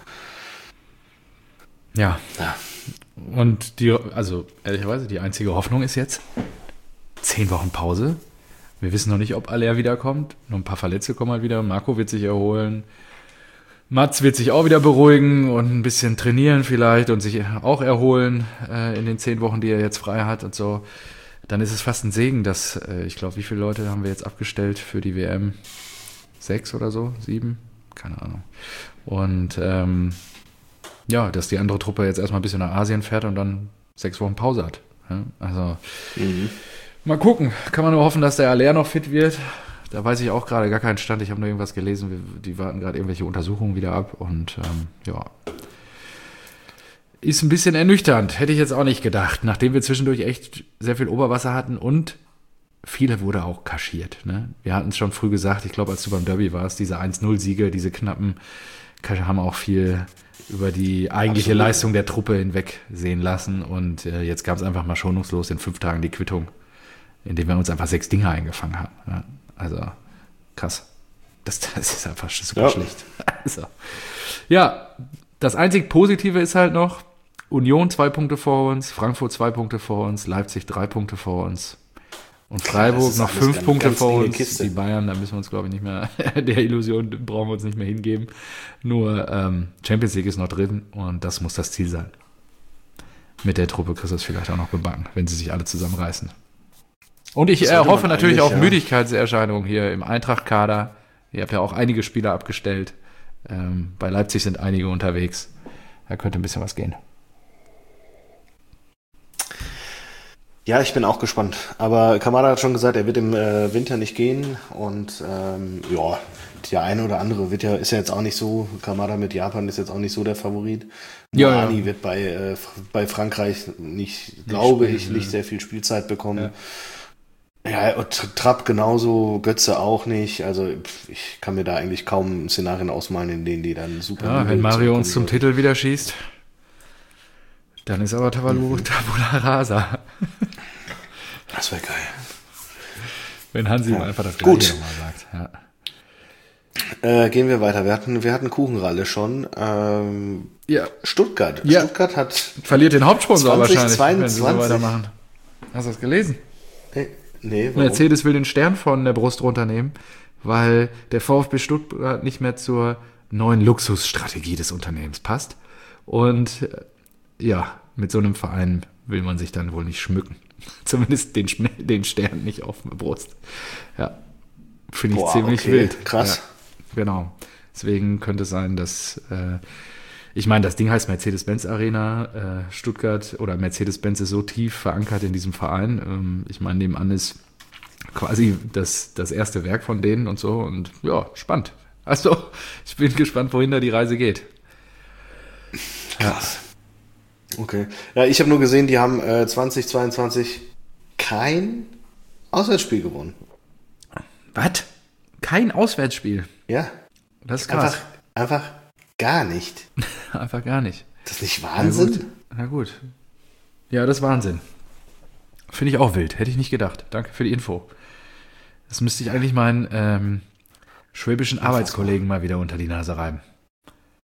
Ja. Ja. Und die, also ehrlicherweise, die einzige Hoffnung ist jetzt zehn Wochen Pause. Wir wissen noch nicht, ob Aller wiederkommt. Nur ein paar Verletzte kommen halt wieder. Marco wird sich erholen. Mats wird sich auch wieder beruhigen und ein bisschen trainieren vielleicht und sich auch erholen äh, in den zehn Wochen, die er jetzt frei hat und so. Dann ist es fast ein Segen, dass, äh, ich glaube, wie viele Leute haben wir jetzt abgestellt für die W M? Sechs oder so? Sieben? Keine Ahnung. Und ähm, ja, dass die andere Truppe jetzt erstmal ein bisschen nach Asien fährt und dann sechs Wochen Pause hat. Ja, also Mhm. mal gucken. Kann man nur hoffen, dass der Aller noch fit wird. Da weiß ich auch gerade gar keinen Stand. Ich habe nur irgendwas gelesen. Wir, die warten gerade irgendwelche Untersuchungen wieder ab. Und ähm, ja, ist ein bisschen ernüchternd. Hätte ich jetzt auch nicht gedacht. Nachdem wir zwischendurch echt sehr viel Oberwasser hatten und viele wurde auch kaschiert. Ne? Wir hatten es schon früh gesagt. Ich glaube, als du beim Derby warst, diese eins null Siege, diese knappen, haben auch viel über die eigentliche Absolut. Leistung der Truppe hinweg sehen lassen. Und äh, jetzt gab es einfach mal schonungslos in fünf Tagen die Quittung, indem wir uns einfach sechs Dinger eingefangen haben. Ja, also krass. Das, das ist einfach super Ja. schlecht. Also, ja, das einzig Positive ist halt noch, Union zwei Punkte vor uns, Frankfurt zwei Punkte vor uns, Leipzig drei Punkte vor uns und Freiburg ist noch alles fünf ganz- Punkte ganz vor enge uns. Kiste. Die Bayern, da müssen wir uns, glaube ich, nicht mehr, der Illusion brauchen wir uns nicht mehr hingeben. Nur ähm, Champions League ist noch drin und das muss das Ziel sein. Mit der Truppe kriegst du es vielleicht auch noch gebacken, wenn sie sich alle zusammenreißen. Und ich Das äh, sollte hoffe man natürlich eigentlich, auf ja. Müdigkeitserscheinungen hier im Eintracht-Kader. Ihr habt ja auch einige Spieler abgestellt. Ähm, bei Leipzig sind einige unterwegs. Da könnte ein bisschen was gehen. Ja, ich bin auch gespannt. Aber Kamada hat schon gesagt, er wird im äh, Winter nicht gehen. Und ähm, ja, der eine oder andere wird ja, ist ja jetzt auch nicht so. Kamada mit Japan ist jetzt auch nicht so der Favorit. Ja, Moani ja. wird bei, äh, bei Frankreich nicht, glaube spielen, ich, ne? nicht sehr viel Spielzeit bekommen. Ja, und Tr- Trapp genauso, Götze auch nicht. Also pff, ich kann mir da eigentlich kaum Szenarien ausmalen, in denen die dann super. Ja, wenn müde Mario uns zum zurückkommen Titel wieder schießt, dann ist aber Tavalu Mhm. Tabula Rasa. sollten. Das wäre geil. Wenn Hansi Ja. mal einfach das Gut. Gleiche nochmal sagt. Ja. Äh, gehen wir weiter. Wir hatten, wir hatten Kuchenralle schon. Ähm, ja. Stuttgart. Ja. Stuttgart hat. Verliert den Hauptsponsor zwanzig wahrscheinlich, wenn sie so zweiundzwanzig. weitermachen. Hast du das gelesen? Nee, nee warum? Mercedes will den Stern von der Brust runternehmen, weil der VfB Stuttgart nicht mehr zur neuen Luxusstrategie des Unternehmens passt. Und äh, ja, mit so einem Verein will man sich dann wohl nicht schmücken. Zumindest den, Schm- den Stern nicht auf der Brust. Ja, finde ich Boah, ziemlich okay, wild. krass. Ja, genau. Deswegen könnte es sein, dass, äh, ich meine, das Ding heißt Mercedes-Benz Arena, äh, Stuttgart oder Mercedes-Benz ist so tief verankert in diesem Verein. Ähm, ich meine, nebenan ist quasi das, das erste Werk von denen und so und ja, spannend. Also, ich bin gespannt, wohin da die Reise geht. Krass. Okay. Ja, ich habe nur gesehen, die haben äh, zwanzig zweiundzwanzig kein Auswärtsspiel gewonnen. Was? Kein Auswärtsspiel. Ja. Das ist krass. Einfach, einfach gar nicht. Einfach gar nicht. Das ist nicht Na Wahnsinn? gut. Na gut. Ja, das ist Wahnsinn. Finde ich auch wild. Hätte ich nicht gedacht. Danke für die Info. Das müsste ich eigentlich meinen ähm, schwäbischen Arbeitskollegen mal wieder unter die Nase reiben.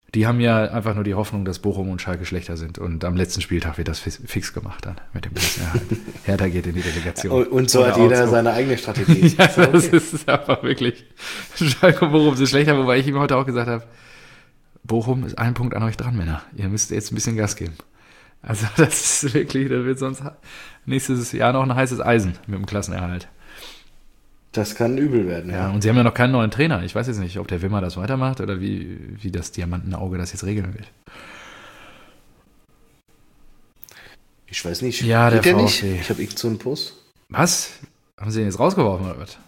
Die haben ja einfach nur die Hoffnung, dass Bochum und Schalke schlechter sind. Und am letzten Spieltag wird das fix gemacht dann mit dem Klassenerhalt. Hertha geht in die Delegation. Und, und so hat jeder Augsburg. Seine eigene Strategie. Ja, so, okay. Das ist einfach wirklich. Schalke und Bochum sind schlechter, wobei ich ihm heute auch gesagt habe, Bochum ist ein Punkt an euch dran, Männer. Ihr müsst jetzt ein bisschen Gas geben. Also das ist wirklich, das wird sonst nächstes Jahr noch ein heißes Eisen mit dem Klassenerhalt. Das kann übel werden, ja. ja. Und sie haben ja noch keinen neuen Trainer. Ich weiß jetzt nicht, ob der Wimmer das weitermacht oder wie, wie das Diamantenauge das jetzt regeln wird. Ich weiß nicht. Ja, der der VfB. nicht? Ich habe irgend so einen Post. Was? Haben sie ihn jetzt rausgeworfen oder was?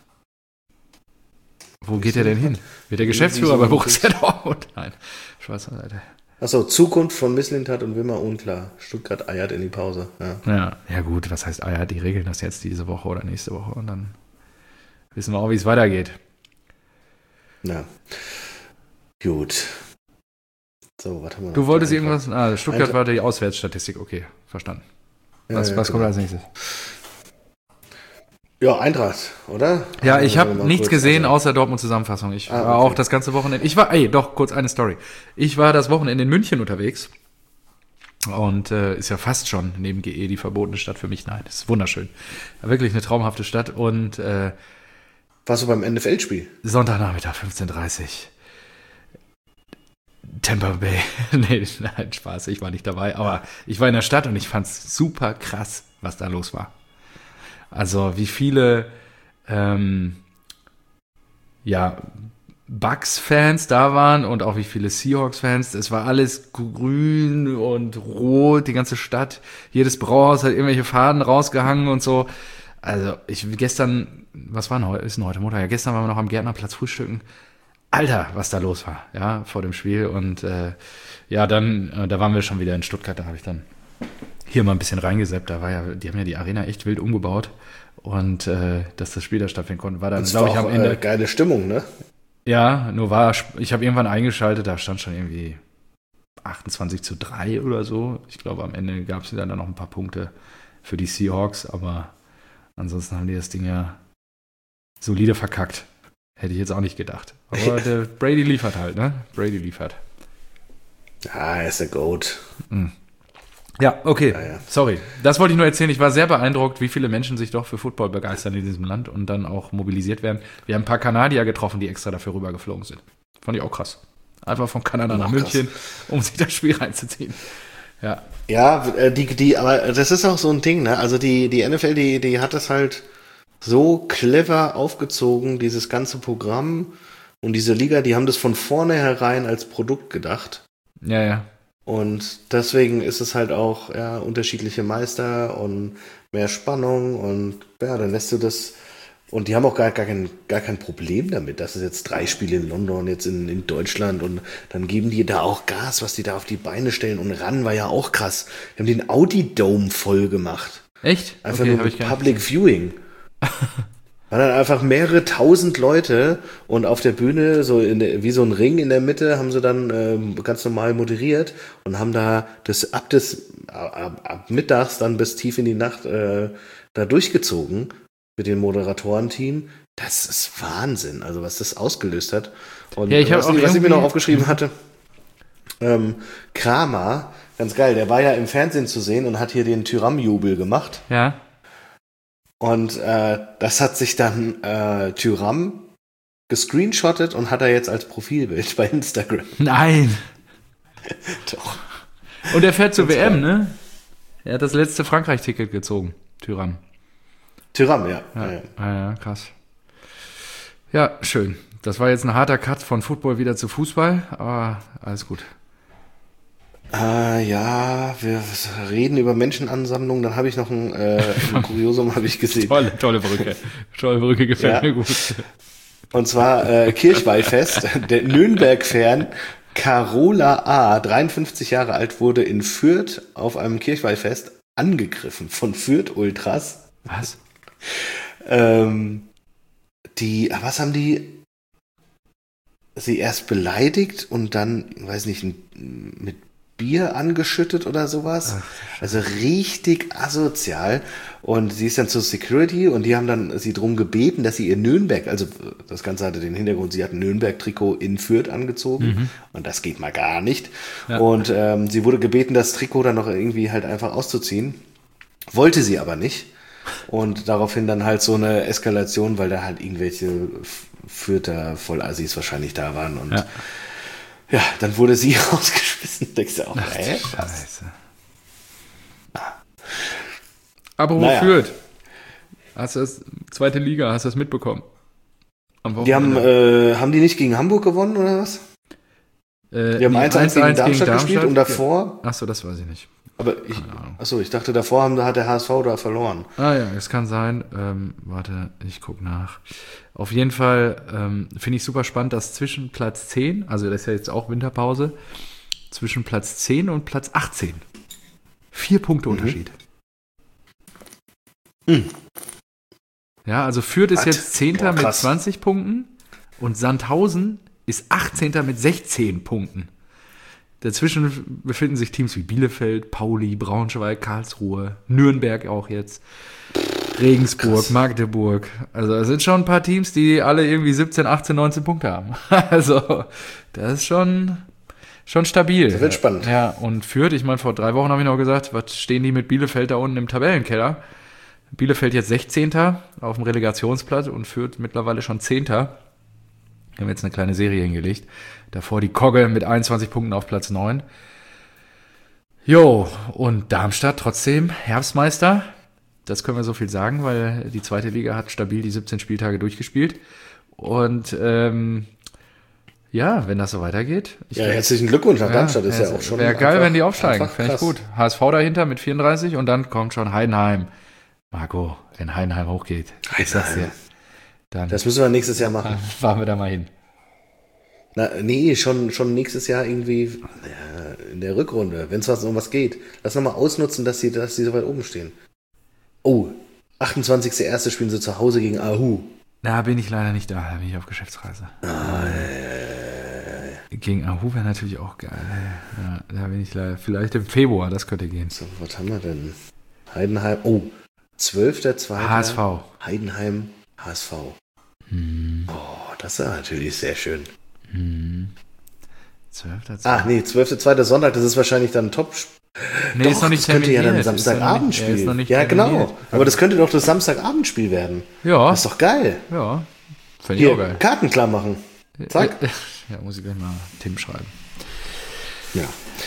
Wo geht er denn hin? Wird der Geschäftsführer bei Borussia Dortmund? Nein, Schweizer Seite. Achso, Zukunft von Mislintat und Wimmer unklar. Stuttgart eiert in die Pause. Ja, ja, ja gut, was heißt eiert? Die regeln das jetzt diese Woche oder nächste Woche und dann wissen wir auch, wie es weitergeht. Ja. Gut. So, was haben wir noch? Du wolltest irgendwas? Ah, Stuttgart Eintracht. War die Auswärtsstatistik. Okay, verstanden. Was, ja, ja, was kommt als nächstes? Ja, Eintracht, oder? Ja, ich habe nichts gesehen also. außer Dortmund-Zusammenfassung. Ich ah, war okay. auch das ganze Wochenende. Ich war, ey, doch, kurz eine Story. Ich war das Wochenende in München unterwegs. Und äh, ist ja fast schon neben G E die verbotene Stadt für mich. Nein, das ist wunderschön. Wirklich eine traumhafte Stadt. Und äh, warst du beim N F L-Spiel? Sonntagnachmittag, fünfzehn Uhr dreißig. Tampa Bay. Nee, nein, Spaß, ich war nicht dabei. Aber ich war in der Stadt und ich fand's super krass, was da los war. Also wie viele ähm, ja, Bucks-Fans da waren und auch wie viele Seahawks-Fans. Es war alles grün und rot, die ganze Stadt. Jedes Brauhaus hat irgendwelche Fahnen rausgehangen und so. Also ich gestern, was war denn heute? Ist denn heute Montag? Ja, gestern waren wir noch am Gärtnerplatz frühstücken. Alter, was da los war, ja, vor dem Spiel. Und äh, ja, dann, äh, da waren wir schon wieder in Stuttgart. Da habe ich dann hier mal ein bisschen reingeseppt. Da war ja, die haben ja die Arena echt wild umgebaut. Und äh, dass das Spiel da stattfinden konnte, war dann, glaube ich, am Ende. Äh, geile Stimmung, ne? Ja, nur war, ich habe irgendwann eingeschaltet, da stand schon irgendwie achtundzwanzig zu drei oder so. Ich glaube, am Ende gab es dann noch ein paar Punkte für die Seahawks, aber ansonsten haben die das Ding ja solide verkackt. Hätte ich jetzt auch nicht gedacht. Aber der Brady liefert halt, ne? Brady liefert. Ah, er ist der Goat. Mhm. Ja, okay, ja, ja. Sorry. Das wollte ich nur erzählen. Ich war sehr beeindruckt, wie viele Menschen sich doch für Football begeistern in diesem Land und dann auch mobilisiert werden. Wir haben ein paar Kanadier getroffen, die extra dafür rübergeflogen sind. Fand ich auch krass. Einfach von Kanada nach München, um sich das Spiel reinzuziehen. Ja, ja die, die, aber das ist auch so ein Ding, ne? Also die, die N F L, die, die hat das halt so clever aufgezogen, dieses ganze Programm und diese Liga, die haben das von vornherein als Produkt gedacht. Ja, ja. Und deswegen ist es halt auch ja, unterschiedliche Meister und mehr Spannung und ja, dann lässt du das. Und die haben auch gar, gar, kein, gar kein Problem damit, dass es jetzt drei Spiele in London, jetzt in, in Deutschland und dann geben die da auch Gas, was die da auf die Beine stellen. Und ran war ja auch krass. Wir haben den Audi Dome voll gemacht. Echt? Einfach okay, nur mit Public Viewing. Waren dann einfach mehrere tausend Leute und auf der Bühne, so in der, wie so ein Ring in der Mitte, haben sie dann äh, ganz normal moderiert und haben da das ab des ab, ab mittags dann bis tief in die Nacht äh, da durchgezogen mit dem Moderatorenteam. Das ist Wahnsinn, also was das ausgelöst hat. Und ja, ich was, auch was ich mir noch aufgeschrieben hatte, ähm, Kramer, ganz geil, der war ja im Fernsehen zu sehen und hat hier den Tyram-Jubel gemacht. Ja. Und äh, das hat sich dann äh, Thuram gescreenshottet und hat er jetzt als Profilbild bei Instagram. Nein. Doch. Und er fährt zur W M, ne? Er hat das letzte Frankreich-Ticket gezogen, Thuram. Thuram, ja. Ja, ja. ja, ja, krass. Ja, schön. Das war jetzt ein harter Cut von Football wieder zu Fußball, aber alles gut. Äh, ja, wir reden über Menschenansammlungen. Dann habe ich noch ein, äh, ein Kuriosum habe ich gesehen. Tolle, tolle Brücke. Tolle Brücke, gefällt ja. mir gut. Und zwar äh, Kirchweihfest. Der Nürnberg-Fan Carola A., dreiundfünfzig Jahre alt, wurde in Fürth auf einem Kirchweihfest angegriffen von Fürth-Ultras. Was? Ähm, die, was haben die? Sie erst beleidigt und dann, weiß nicht, mit Bier angeschüttet oder sowas. Ach, also richtig asozial. Und sie ist dann zur Security und die haben dann sie drum gebeten, dass sie ihr Nürnberg, also das Ganze hatte den Hintergrund, sie hat ein Nürnberg-Trikot in Fürth angezogen mhm. und das geht mal gar nicht. Ja. Und ähm, sie wurde gebeten, das Trikot dann noch irgendwie halt einfach auszuziehen. Wollte sie aber nicht. Und daraufhin dann halt so eine Eskalation, weil da halt irgendwelche Fürther Vollassis wahrscheinlich da waren. Und ja, ja dann wurde sie rausgeschmissen. Denkst du auch, ach, ey, Scheiße. Aber wo naja. Fürth? Hast du das, zweite Liga, hast du das mitbekommen? Am die haben, äh, haben die nicht gegen Hamburg gewonnen, oder was? Äh, die haben nee, eins eins gegen, gegen Darmstadt gespielt und davor... Achso, das weiß ich nicht. Aber ich, achso, ich dachte, davor haben, hat der H S V da verloren. Ah ja, es kann sein. Ähm, warte, ich gucke nach. Auf jeden Fall ähm, finde ich super spannend, dass zwischen Platz zehn, also das ist ja jetzt auch Winterpause, zwischen Platz zehn und Platz achtzehn vier Punkte mhm. Unterschied. Mhm. Ja, also Fürth ist What? jetzt Zehnter mit zwanzig Punkten und Sandhausen ist achtzehnter mit sechzehn Punkten. Dazwischen befinden sich Teams wie Bielefeld, Pauli, Braunschweig, Karlsruhe, Nürnberg auch jetzt, Regensburg, Krass. Magdeburg. Also es sind schon ein paar Teams, die alle irgendwie siebzehn, achtzehn, neunzehn Punkte haben. Also das ist schon, schon stabil. Das wird spannend. Ja, und Fürth, ich meine, vor drei Wochen habe ich noch gesagt, was stehen die mit Bielefeld da unten im Tabellenkeller? Bielefeld jetzt sechzehnter auf dem Relegationsplatz und Fürth mittlerweile schon zehnter Wir haben jetzt eine kleine Serie hingelegt. Davor die Kogge mit einundzwanzig Punkten auf Platz neun. Jo, und Darmstadt trotzdem Herbstmeister. Das können wir so viel sagen, weil die zweite Liga hat stabil die siebzehn Spieltage durchgespielt. Und ähm, ja, wenn das so weitergeht. Ich ja, herzlichen Glückwunsch nach ja, Darmstadt. Ist ja, ja auch schon. Wäre geil, wenn die aufsteigen. Fände ich gut. H S V dahinter mit vierunddreißig und dann kommt schon Heidenheim. Marco, wenn Heidenheim hochgeht. Heidenheim. Dann das müssen wir nächstes Jahr machen. Fahren wir da mal hin. Na, nee, schon, schon nächstes Jahr irgendwie ja, in der Rückrunde, wenn es was um was geht. Lass nochmal ausnutzen, dass sie, dass sie so weit oben stehen. Oh, achtundzwanzigster erster spielen sie zu Hause gegen Ahu. Da bin ich leider nicht da, da bin ich auf Geschäftsreise. Ah, ja, ja, ja. Gegen Ahu wäre natürlich auch geil. Ja, da bin ich leider, vielleicht im Februar, das könnte gehen. So, was haben wir denn? Heidenheim, oh, zwölfter zweiter H S V. Heidenheim, H S V. Hm. Oh, das ist natürlich sehr schön. Hm. zwölfter zweiter. Ah, nee, zwölfter zweiter Sonntag, das ist wahrscheinlich dann ein Top. Nee, doch, ist noch nicht das könnte ja dann ein Samstagabendspiel. Ja, ja, genau. Aber das könnte doch das Samstagabendspiel werden. Ja. Das ist doch geil. Ja. Fände ich auch geil. Karten klar machen. Zack. Ja, muss ich gleich mal Tim schreiben. Ja.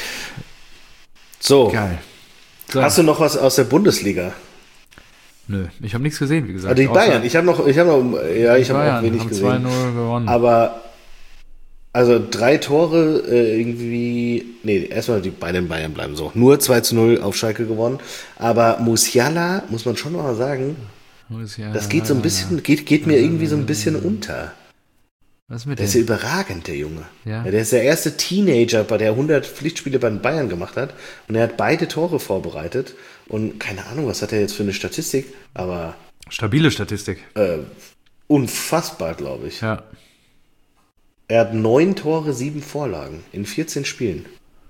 So. Geil. So. Hast du noch was aus der Bundesliga? Nö, ich habe nichts gesehen, wie gesagt. Also die Bayern, ich habe noch, ich habe noch, ja, ich habe auch wenig haben gesehen. zwei null gewonnen. Aber, also drei Tore äh, irgendwie, nee, erstmal die bei den Bayern bleiben so. Nur zwei zu null auf Schalke gewonnen. Aber Musiala, muss man schon noch mal sagen, Musiala, das geht so ein bisschen, geht, geht mir irgendwie so ein bisschen unter. Was ist mit der dem? ist ja überragend, der Junge. Ja. Ja, der ist der erste Teenager, bei der hundert Pflichtspiele bei den Bayern gemacht hat. Und er hat beide Tore vorbereitet. Und keine Ahnung, was hat er jetzt für eine Statistik, aber... Stabile Statistik. Äh, unfassbar, glaube ich. Ja. Er hat neun Tore, sieben Vorlagen in vierzehn Spielen.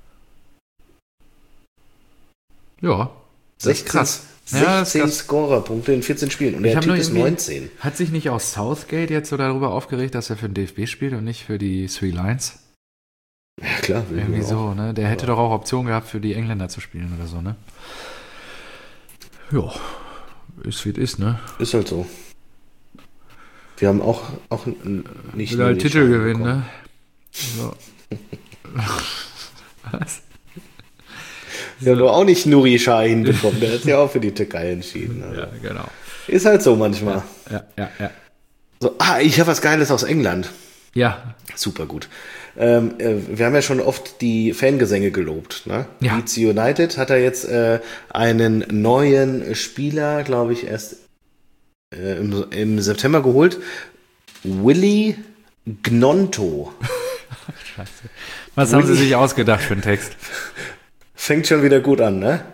Ja, das ist krass. sechzehn Ja, Scorerpunkte in vierzehn Spielen und der Typ ist neunzehn. Hat sich nicht auch Southgate jetzt so darüber aufgeregt, dass er für den D F B spielt und nicht für die Three Lions? Ja, klar. Irgendwie so, ne? Der hätte doch auch Option gehabt, für die Engländer zu spielen oder so, ne? Ja, ist wie es ist, ne? Ist halt so. Wir haben auch, auch nicht... Will halt Titel gewinnen, ne? So. Was? Wir haben doch auch nicht Nuri Sahin bekommen, der ist ja auch für die Türkei entschieden. Also. Ja, genau. Ist halt so manchmal. Ja, ja, ja. So, ah, ich habe was Geiles aus England. Ja. Super gut. Ähm, äh, wir haben ja schon oft die Fangesänge gelobt. Ne? Ja. Leeds United hat er jetzt äh, einen neuen Spieler, glaube ich, erst äh, im, im September geholt. Willy Gnonto. Scheiße. Was Willy, haben sie sich ausgedacht für einen Text? Fängt schon wieder gut an, ne?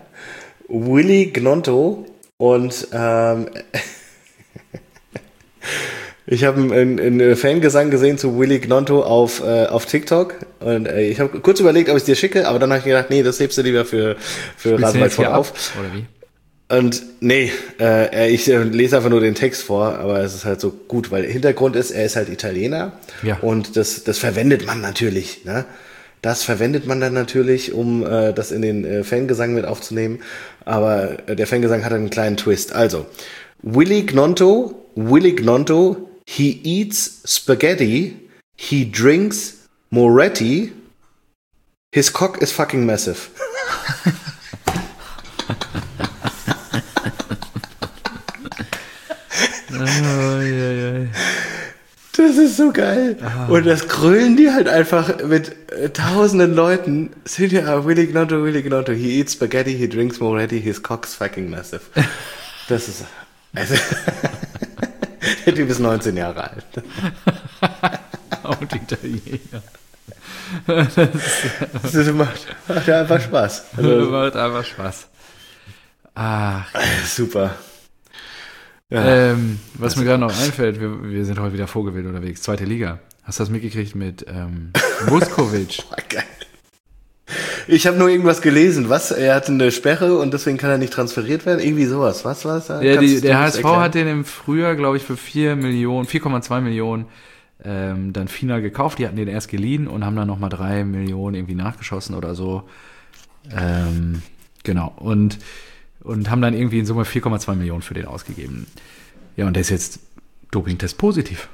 Willy Gnonto und ähm, Ich habe einen, einen Fangesang gesehen zu Willy Gnonto auf, äh, auf TikTok und äh, ich habe kurz überlegt, ob ich es dir schicke, aber dann habe ich gedacht, nee, das hebst du lieber für, für Rasenballsport auf. Oder wie? Und nee, äh, ich äh, lese einfach nur den Text vor, aber es ist halt so gut, weil Hintergrund ist, er ist halt Italiener ja. und das, das verwendet man natürlich, ne? Das verwendet man dann natürlich, um äh, das in den äh, Fangesang mit aufzunehmen, aber äh, der Fangesang hat einen kleinen Twist. Also, Willy Gnonto, Willy Gnonto, he eats spaghetti, he drinks Moretti, his cock is fucking massive. Oh, ja, ja. Das ist so geil. Ah. Und das krölen die halt einfach mit äh, tausenden Leuten. Seht ihr, Willy Gnonto, Willy Gnonto, he eats spaghetti, he drinks Moretti, his cock's fucking massive. Das ist, also, der Typ ist neunzehn Jahre alt. Und Italiener. Das, das macht, macht ja einfach Spaß. Also, macht einfach Spaß. Ach. Super. Ja, ähm, was mir gerade noch einfällt, wir, wir sind heute wieder vorgewählt unterwegs, zweite Liga. Hast du das mitgekriegt mit ähm, Vuskovic? Geil. Ich habe nur irgendwas gelesen. Was? Er hatte eine Sperre und deswegen kann er nicht transferiert werden? Irgendwie sowas. Was war es? Ja, die, der H S V erklären? Hat den im Frühjahr, glaube ich, für vier Millionen, vier Komma zwei Millionen ähm, dann final gekauft. Die hatten den erst geliehen und haben dann nochmal drei Millionen irgendwie nachgeschossen oder so. Ähm, genau. Und Und haben dann irgendwie in Summe vier Komma zwei Millionen für den ausgegeben. Ja, und der ist jetzt Dopingtest positiv.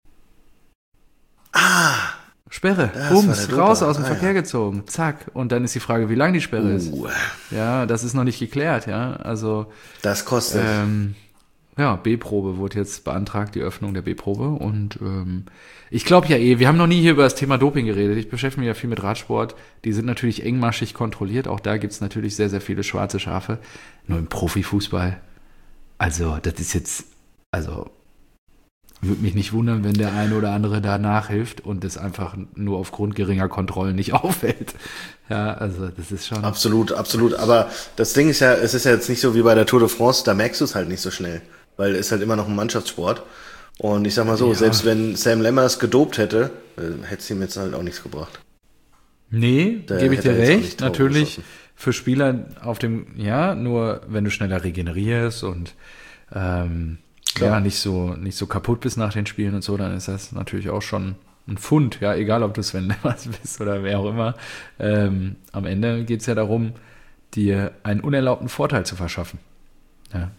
Ah! Sperre. Bums, raus aus dem ah, Verkehr ja. gezogen. Zack. Und dann ist die Frage, wie lang die Sperre uh. ist. Ja, das ist noch nicht geklärt, ja. Also. Das kostet. Ähm, ja, B-Probe wurde jetzt beantragt, die Öffnung der B-Probe. Und ähm, ich glaube ja eh, wir haben noch nie hier über das Thema Doping geredet. Ich beschäftige mich ja viel mit Radsport. Die sind natürlich engmaschig kontrolliert. Auch da gibt es natürlich sehr, sehr viele schwarze Schafe. Nur im Profifußball. Also, das ist jetzt, also, würde mich nicht wundern, wenn der eine oder andere da nachhilft und es einfach nur aufgrund geringer Kontrollen nicht auffällt. Ja, also, das ist schon. Absolut, absolut. Aber das Ding ist ja, es ist ja jetzt nicht so wie bei der Tour de France, da merkst du es halt nicht so schnell. Weil es halt immer noch ein Mannschaftssport. Und ich sag mal so, ja. selbst wenn Sam Lammers gedopt hätte, hätte es ihm jetzt halt auch nichts gebracht. Nee, da gebe ich dir recht. Natürlich für Spieler auf dem, ja, nur wenn du schneller regenerierst und ähm, ja, nicht so, nicht so kaputt bist nach den Spielen und so, dann ist das natürlich auch schon ein Pfund, ja, egal ob du Sven Lammers bist oder wer auch immer. Ähm, am Ende geht es ja darum, dir einen unerlaubten Vorteil zu verschaffen. Ja.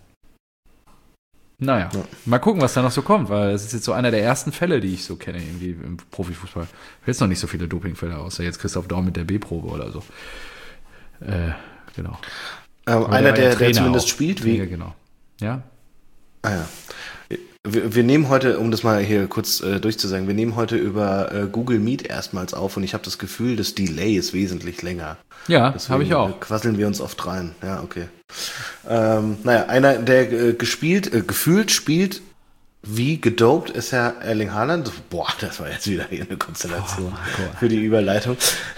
Naja, ja. Mal gucken, was da noch so kommt, weil es ist jetzt so einer der ersten Fälle, die ich so kenne, irgendwie im Profifußball. Jetzt noch nicht so viele Dopingfälle, außer jetzt Christoph Daum mit der B-Probe oder so. Äh, genau. Ähm, einer, der, der zumindest auch. spielt, wie? Ja, genau. Ja? Ah ja. Wir, wir nehmen heute, um das mal hier kurz äh, durchzusagen, wir nehmen heute über äh, Google Meet erstmals auf und ich habe das Gefühl, das Delay ist wesentlich länger. Ja, habe ich auch. Quasseln wir uns oft rein. Ja, okay. Ähm, naja, einer, der äh, gespielt, äh, gefühlt spielt wie gedopt, ist ja Erling Haaland. Boah, das war jetzt wieder hier eine Konstellation oh, für die Überleitung.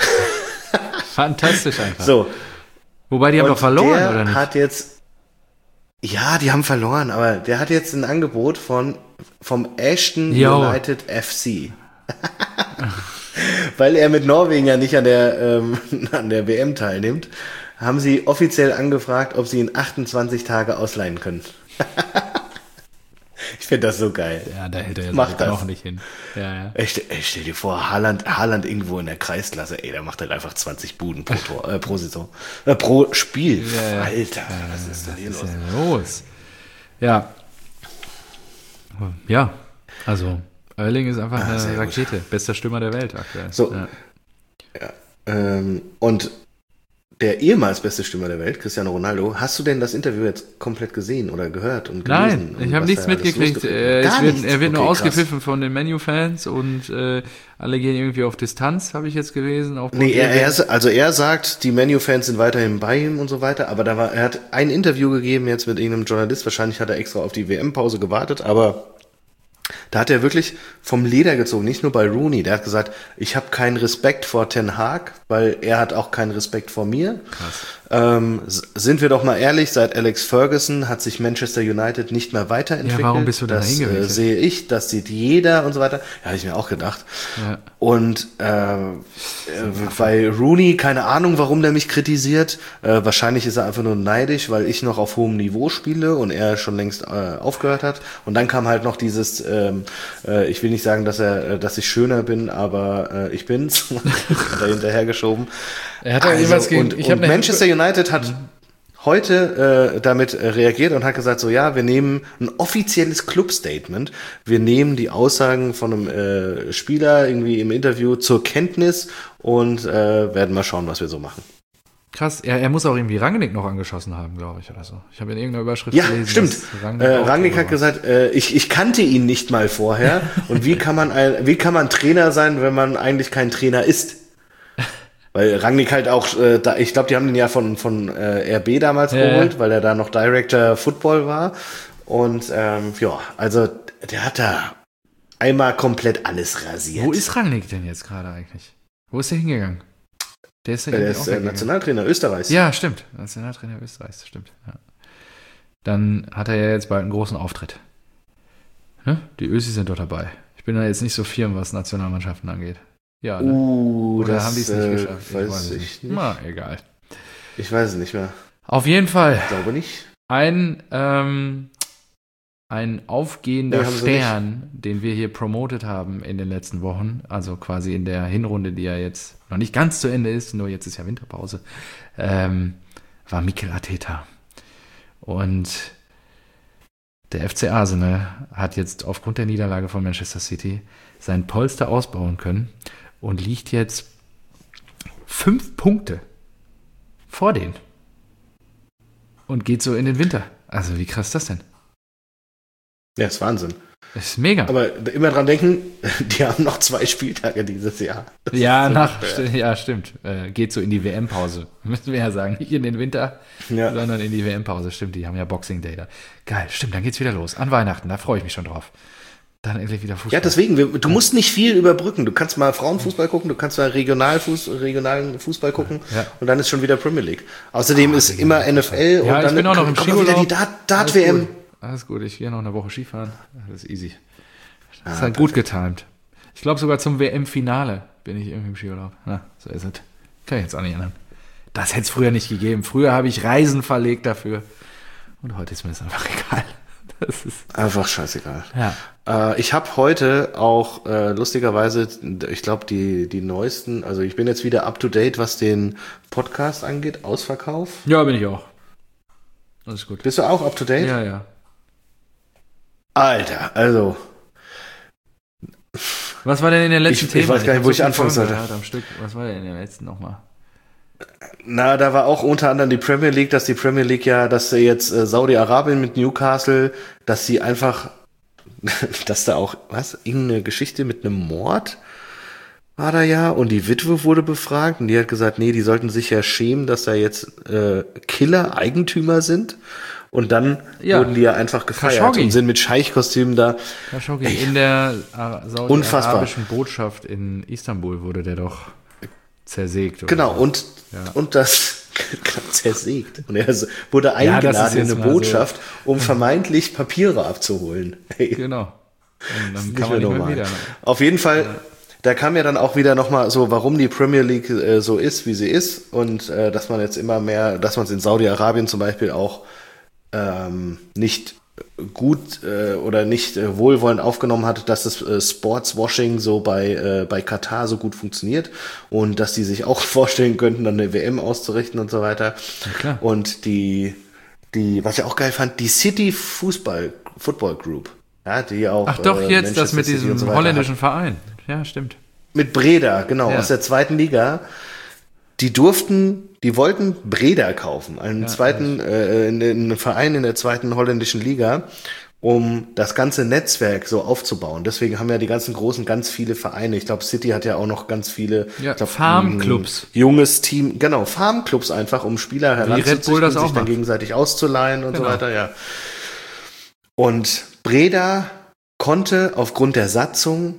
Fantastisch einfach. So. Wobei, die haben doch verloren, der oder nicht? Hat jetzt Ja, die haben verloren, aber der hat jetzt ein Angebot von vom Ashton Yo. United F C. Weil er mit Norwegen ja nicht an der ähm, an der W M teilnimmt, haben sie offiziell angefragt, ob sie ihn achtundzwanzig Tage ausleihen können. Ich finde das so geil. Ja, da hält er ja so noch nicht hin. Ja, ja. Ich, ich stell dir vor, Haaland, Haaland irgendwo in der Kreisklasse, ey, der macht halt einfach zwanzig Buden pro Tor, äh, pro Saison, äh, pro Spiel. Ja, ja. Alter, ja, was ist denn hier ist los? Ja, los? Ja. Ja, also Erling ist einfach ah, eine Rakete, gut. Bester Stürmer der Welt aktuell. So. Ja. Ja, ähm, und der ehemals beste Stürmer der Welt, Cristiano Ronaldo, hast du denn das Interview jetzt komplett gesehen oder gehört und gelesen? Nein, ich habe nichts mitgekriegt. Äh, es wird, er wird okay, nur ausgepfiffen von den Man-U-Fans und äh, alle gehen irgendwie auf Distanz, habe ich jetzt gelesen. Auf nee, er, er, also er sagt, die Man-U-Fans sind weiterhin bei ihm und so weiter, aber da war, er hat ein Interview gegeben jetzt mit irgendeinem Journalist, wahrscheinlich hat er extra auf die W M-Pause gewartet, aber da hat er wirklich vom Leder gezogen, nicht nur bei Rooney. Der hat gesagt, ich habe keinen Respekt vor Ten Hag, weil er hat auch keinen Respekt vor mir. Krass. ähm, sind wir doch mal ehrlich, seit Alex Ferguson hat sich Manchester United nicht mehr weiterentwickelt. Ja, warum bist du da das hingewechselt? äh, sehe ich, das sieht jeder und so weiter. Ja, habe ich mir auch gedacht. Ja. Und äh, äh, bei Rooney, keine Ahnung, warum der mich kritisiert. Äh, wahrscheinlich ist er einfach nur neidisch, weil ich noch auf hohem Niveau spiele und er schon längst äh, aufgehört hat. Und dann kam halt noch dieses, ähm, äh, ich will nicht sagen, dass er, äh, dass ich schöner bin, aber äh, ich bin's. Hat er hinterhergeschoben. Er hat ja Also, jeweils gegen, und, ich und hab eine Manchester United hat mhm. heute äh, damit äh, reagiert und hat gesagt, so ja, wir nehmen ein offizielles Club-Statement, wir nehmen die Aussagen von einem äh, Spieler irgendwie im Interview zur Kenntnis und äh, werden mal schauen, was wir so machen. Krass, er, er muss auch irgendwie Rangnick noch angeschossen haben, glaube ich, oder so. Ich habe in irgendeiner Überschrift ja, gelesen, stimmt. Rangnick, äh, Rangnick hat gesagt, äh, ich, ich kannte ihn nicht mal vorher und wie kann man ein, wie kann man Trainer sein, wenn man eigentlich kein Trainer ist? Weil Rangnick halt auch, äh, da, ich glaube, die haben den ja von von äh, R B damals ja, geholt, ja. weil er da noch Director Football war. Und ähm, ja, also der hat da einmal komplett alles rasiert. Wo ist Rangnick denn jetzt gerade eigentlich? Wo ist er hingegangen? Der ist ja Der irgendwie ist auch äh, Nationaltrainer Österreichs. Ja, stimmt. Nationaltrainer Österreichs, stimmt. Ja. Dann hat er ja jetzt bald einen großen Auftritt. Ne? Die Ösis sind doch dabei. Ich bin da jetzt nicht so firm, was Nationalmannschaften angeht. Ja, ne? Uh, Oder das haben die es nicht äh, geschafft? Ich weiß, weiß ich nicht. nicht. Na, egal. Ich weiß es nicht mehr. Auf jeden Fall. Ich glaube nicht. Ein, ähm, ein aufgehender Nee, haben sie Stern, den wir hier promotet haben in den letzten Wochen, also quasi in der Hinrunde, die ja jetzt noch nicht ganz zu Ende ist, nur jetzt ist ja Winterpause, ähm, war Mikel Arteta. Und der F C Arsenal hat jetzt aufgrund der Niederlage von Manchester City sein Polster ausbauen können und liegt jetzt fünf Punkte vor denen und geht so in den Winter. Also wie krass ist das denn? Ja, ist Wahnsinn. Das ist mega. Aber immer dran denken, die haben noch zwei Spieltage dieses Jahr. Das ja, so nach, schwer. st- ja, stimmt. Äh, geht so in die W M-Pause. Müssen wir ja sagen. Nicht in den Winter, Ja. sondern in die W M-Pause. Stimmt, die haben ja Boxing Day da. Geil, stimmt, dann geht's wieder los. An Weihnachten, da freue ich mich schon drauf. Dann endlich wieder Fußball. Ja, deswegen, wir, du musst nicht viel überbrücken. Du kannst mal Frauenfußball gucken, du kannst mal Regionalfuß, regionalen Fußball gucken Ja. und dann ist schon wieder Premier League. Außerdem Ah, ist Regional- immer N F L und Ja, ich dann bin auch noch im kommt wieder die Skiurlaub. Dart- Alles Dart-W M. gut. Alles gut, ich gehe noch eine Woche Skifahren. Das ist easy. Das ist Ah, halt gut getimt. Ich glaube sogar zum W M-Finale bin ich irgendwie im Skiurlaub. Na, so ist es. Kann ich jetzt auch nicht ändern. Das hätte es früher nicht gegeben. Früher habe ich Reisen verlegt dafür. Und heute ist mir das einfach egal. Das ist Einfach scheißegal. ja. Äh, ich habe heute auch äh, lustigerweise, ich glaube, die, die neuesten, also ich bin jetzt wieder up to date, was den Podcast angeht, Ausverkauf. Ja, bin ich auch. Alles gut. Bist du auch up to date? Ja, ja. Alter, also. Was war denn in den letzten Ich- ich Themen? weiß gar nicht, hab wo so ich viele anfangen Folgen sollte. gehört Am Stück. Was war denn in den letzten nochmal? Na, da war auch unter anderem die Premier League, dass die Premier League ja, dass sie jetzt äh, Saudi-Arabien mit Newcastle, dass sie einfach, dass da auch, was, irgendeine Geschichte mit einem Mord war da ja und die Witwe wurde befragt und die hat gesagt, nee, die sollten sich ja schämen, dass da jetzt äh, Killer Eigentümer sind und dann Ja. wurden die ja einfach gefeiert Khashoggi. und sind mit Scheichkostümen da. Khashoggi. In der Ar- Unfassbar. saudi-arabischen Botschaft in Istanbul wurde der doch zersägt. oder Genau, so. und, Ja. und das zersägt. Und er s- wurde Ja, das ist eingeladen in jetzt eine mal so- Botschaft, um vermeintlich Papiere abzuholen. Hey, Genau. Und dann nicht kann man mehr nicht mehr normal. wieder. Ne? Auf jeden Fall, da kam ja dann auch wieder nochmal so, warum die Premier League äh, so ist, wie sie ist. Und äh, dass man jetzt immer mehr, dass man es in Saudi-Arabien zum Beispiel auch ähm, nicht gut äh, oder nicht äh, wohlwollend aufgenommen hat, dass das äh, Sportswashing so bei äh, bei Katar so gut funktioniert und dass die sich auch vorstellen könnten, dann eine W M auszurichten und so weiter. Ja, klar. Und die die was ich auch geil fand, die City Fußball Football Group, ja, die auch Ach doch, äh, jetzt das Manchester mit City diesem und so weiter holländischen Verein. Ja, stimmt. hat. Mit Breda, genau, Ja. aus der zweiten Liga. Die durften, die wollten Breda kaufen, einen Ja, zweiten, äh, in, in einen Verein in der zweiten holländischen Liga, um das ganze Netzwerk so aufzubauen. Deswegen haben ja die ganzen großen ganz viele Vereine. Ich glaube, City hat ja auch noch ganz viele Ja, ich glaub, Farmclubs. ein junges Team, genau, Farmclubs einfach, um Spieler Red Bull heranzuzüchten, das sich auch dann macht. gegenseitig auszuleihen und Genau. so weiter, ja. Und Breda konnte aufgrund der Satzung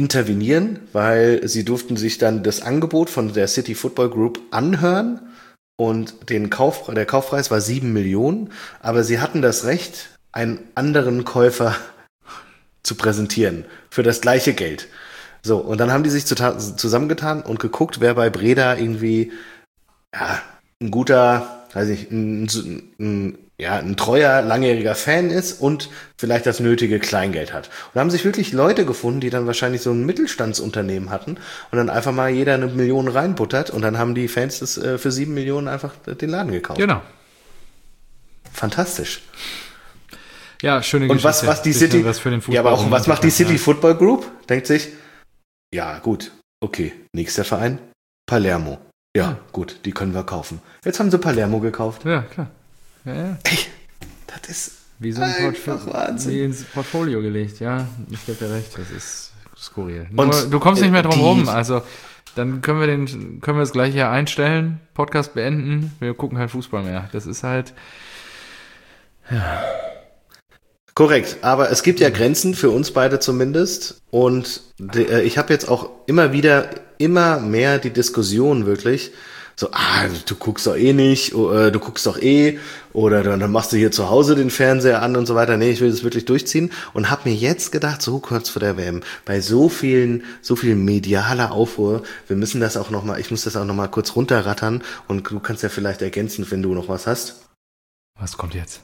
intervenieren, weil sie durften sich dann das Angebot von der City Football Group anhören und den Kauf, der Kaufpreis war sieben Millionen, aber sie hatten das Recht, einen anderen Käufer zu präsentieren für das gleiche Geld. So, und dann haben die sich zusammengetan und geguckt, wer bei Breda irgendwie ja, ein guter, weiß ich, ein, ein, ja, ein treuer, langjähriger Fan ist und vielleicht das nötige Kleingeld hat. Und da haben sich wirklich Leute gefunden, die dann wahrscheinlich so ein Mittelstandsunternehmen hatten und dann einfach mal jeder eine Million reinbuttert und dann haben die Fans das äh, für sieben Millionen einfach den Laden gekauft. Genau. Fantastisch. Ja, schöne und Geschichte. Und was, was die City, was für den Fußball ja, aber auch was macht die City ja. Football Group? Denkt sich, ja gut, okay, nächster Verein, Palermo. Ja, ja, gut, die können wir kaufen. Jetzt haben sie Palermo gekauft. Ja, klar. Ja, ja. Ey, das ist wie so ein einfach Wahnsinn. Wie ins Portfolio gelegt, ja. Ich gebe dir recht, das ist skurril. Nur, und du kommst nicht mehr drum die, rum, also dann können wir den, können wir das gleich hier einstellen, Podcast beenden, wir gucken keinen Fußball mehr. Das ist halt, ja. Korrekt, aber es gibt ja Grenzen für uns beide zumindest und de, ich habe jetzt auch immer wieder, immer mehr die Diskussion wirklich, so, ah, du guckst doch eh nicht, äh, du guckst doch eh, oder dann, dann machst du hier zu Hause den Fernseher an und so weiter. Nee, ich will das wirklich durchziehen und habe mir jetzt gedacht, so kurz vor der W M, bei so vielen, so viel medialer Aufruhr, wir müssen das auch nochmal, ich muss das auch nochmal kurz runterrattern und du kannst ja vielleicht ergänzen, wenn du noch was hast. Was kommt jetzt?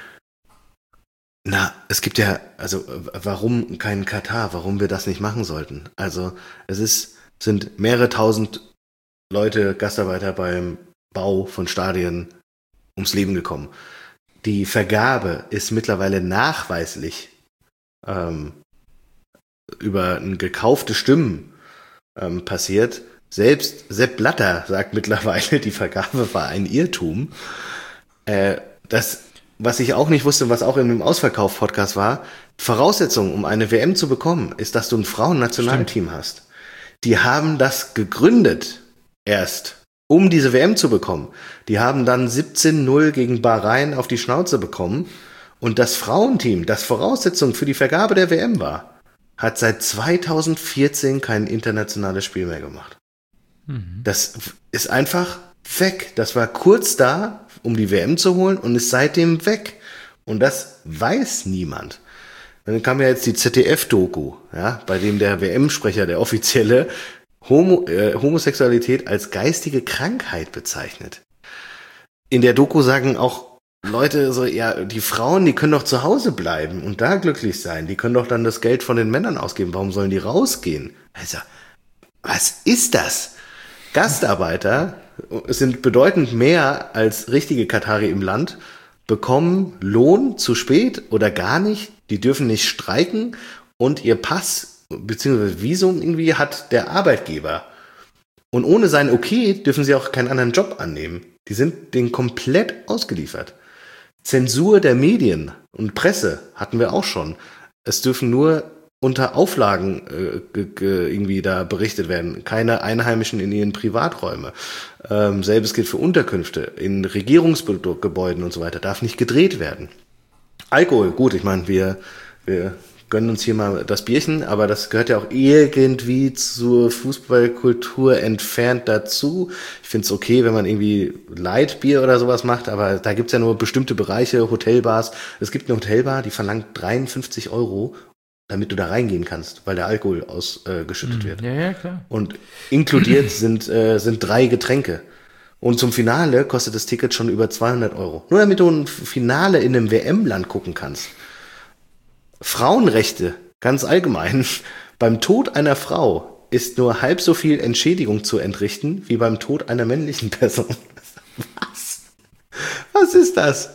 Na, es gibt ja, also warum kein Katar, warum wir das nicht machen sollten? Also es ist, sind mehrere tausend Leute, Gastarbeiter beim Bau von Stadien ums Leben gekommen. Die Vergabe ist mittlerweile nachweislich ähm, über ein gekaufte Stimmen ähm, passiert. Selbst Sepp Blatter sagt mittlerweile, die Vergabe war ein Irrtum. Äh, das Was ich auch nicht wusste, was auch in dem Ausverkauf-Podcast war, Voraussetzung, um eine W M zu bekommen, ist, dass du ein Frauen-Nationalteam hast. Die haben das gegründet, erst, um diese W M zu bekommen. Die haben dann siebzehn null gegen Bahrain auf die Schnauze bekommen. Und das Frauenteam, das Voraussetzung für die Vergabe der W M war, hat seit zweitausendvierzehn kein internationales Spiel mehr gemacht. Mhm. Das ist einfach weg. Das war kurz da, um die W M zu holen und ist seitdem weg. Und das weiß niemand. Dann kam ja jetzt die Z D F-Doku, ja, bei dem der W M-Sprecher, der offizielle, Homo, äh, Homosexualität als geistige Krankheit bezeichnet. In der Doku sagen auch Leute so, ja, die Frauen, die können doch zu Hause bleiben und da glücklich sein. Die können doch dann das Geld von den Männern ausgeben. Warum sollen die rausgehen? Also, was ist das? Gastarbeiter sind bedeutend mehr als richtige Katari im Land, bekommen Lohn zu spät oder gar nicht. Die dürfen nicht streiken und ihr Pass bzw. Visum irgendwie hat der Arbeitgeber. Und ohne sein Okay dürfen sie auch keinen anderen Job annehmen. Die sind denen komplett ausgeliefert. Zensur der Medien und Presse hatten wir auch schon. Es dürfen nur unter Auflagen äh, ge, ge, irgendwie da berichtet werden. Keine Einheimischen in ihren Privaträume. Ähm, selbes gilt für Unterkünfte in Regierungsgebäuden und so weiter. Darf nicht gedreht werden. Alkohol, gut, ich meine, wir, wir gönnen uns hier mal das Bierchen, aber das gehört ja auch irgendwie zur Fußballkultur entfernt dazu. Ich finde es okay, wenn man irgendwie Lightbier oder sowas macht, aber da gibt's ja nur bestimmte Bereiche, Hotelbars. Es gibt eine Hotelbar, die verlangt dreiundfünfzig Euro, damit du da reingehen kannst, weil der Alkohol ausgeschüttet äh, wird. Ja, ja, klar. Und inkludiert sind, äh, sind drei Getränke. Und zum Finale kostet das Ticket schon über zweihundert Euro. Nur damit du ein Finale in einem W M-Land gucken kannst. Frauenrechte, ganz allgemein. Beim Tod einer Frau ist nur halb so viel Entschädigung zu entrichten, wie beim Tod einer männlichen Person. Was? Was ist das?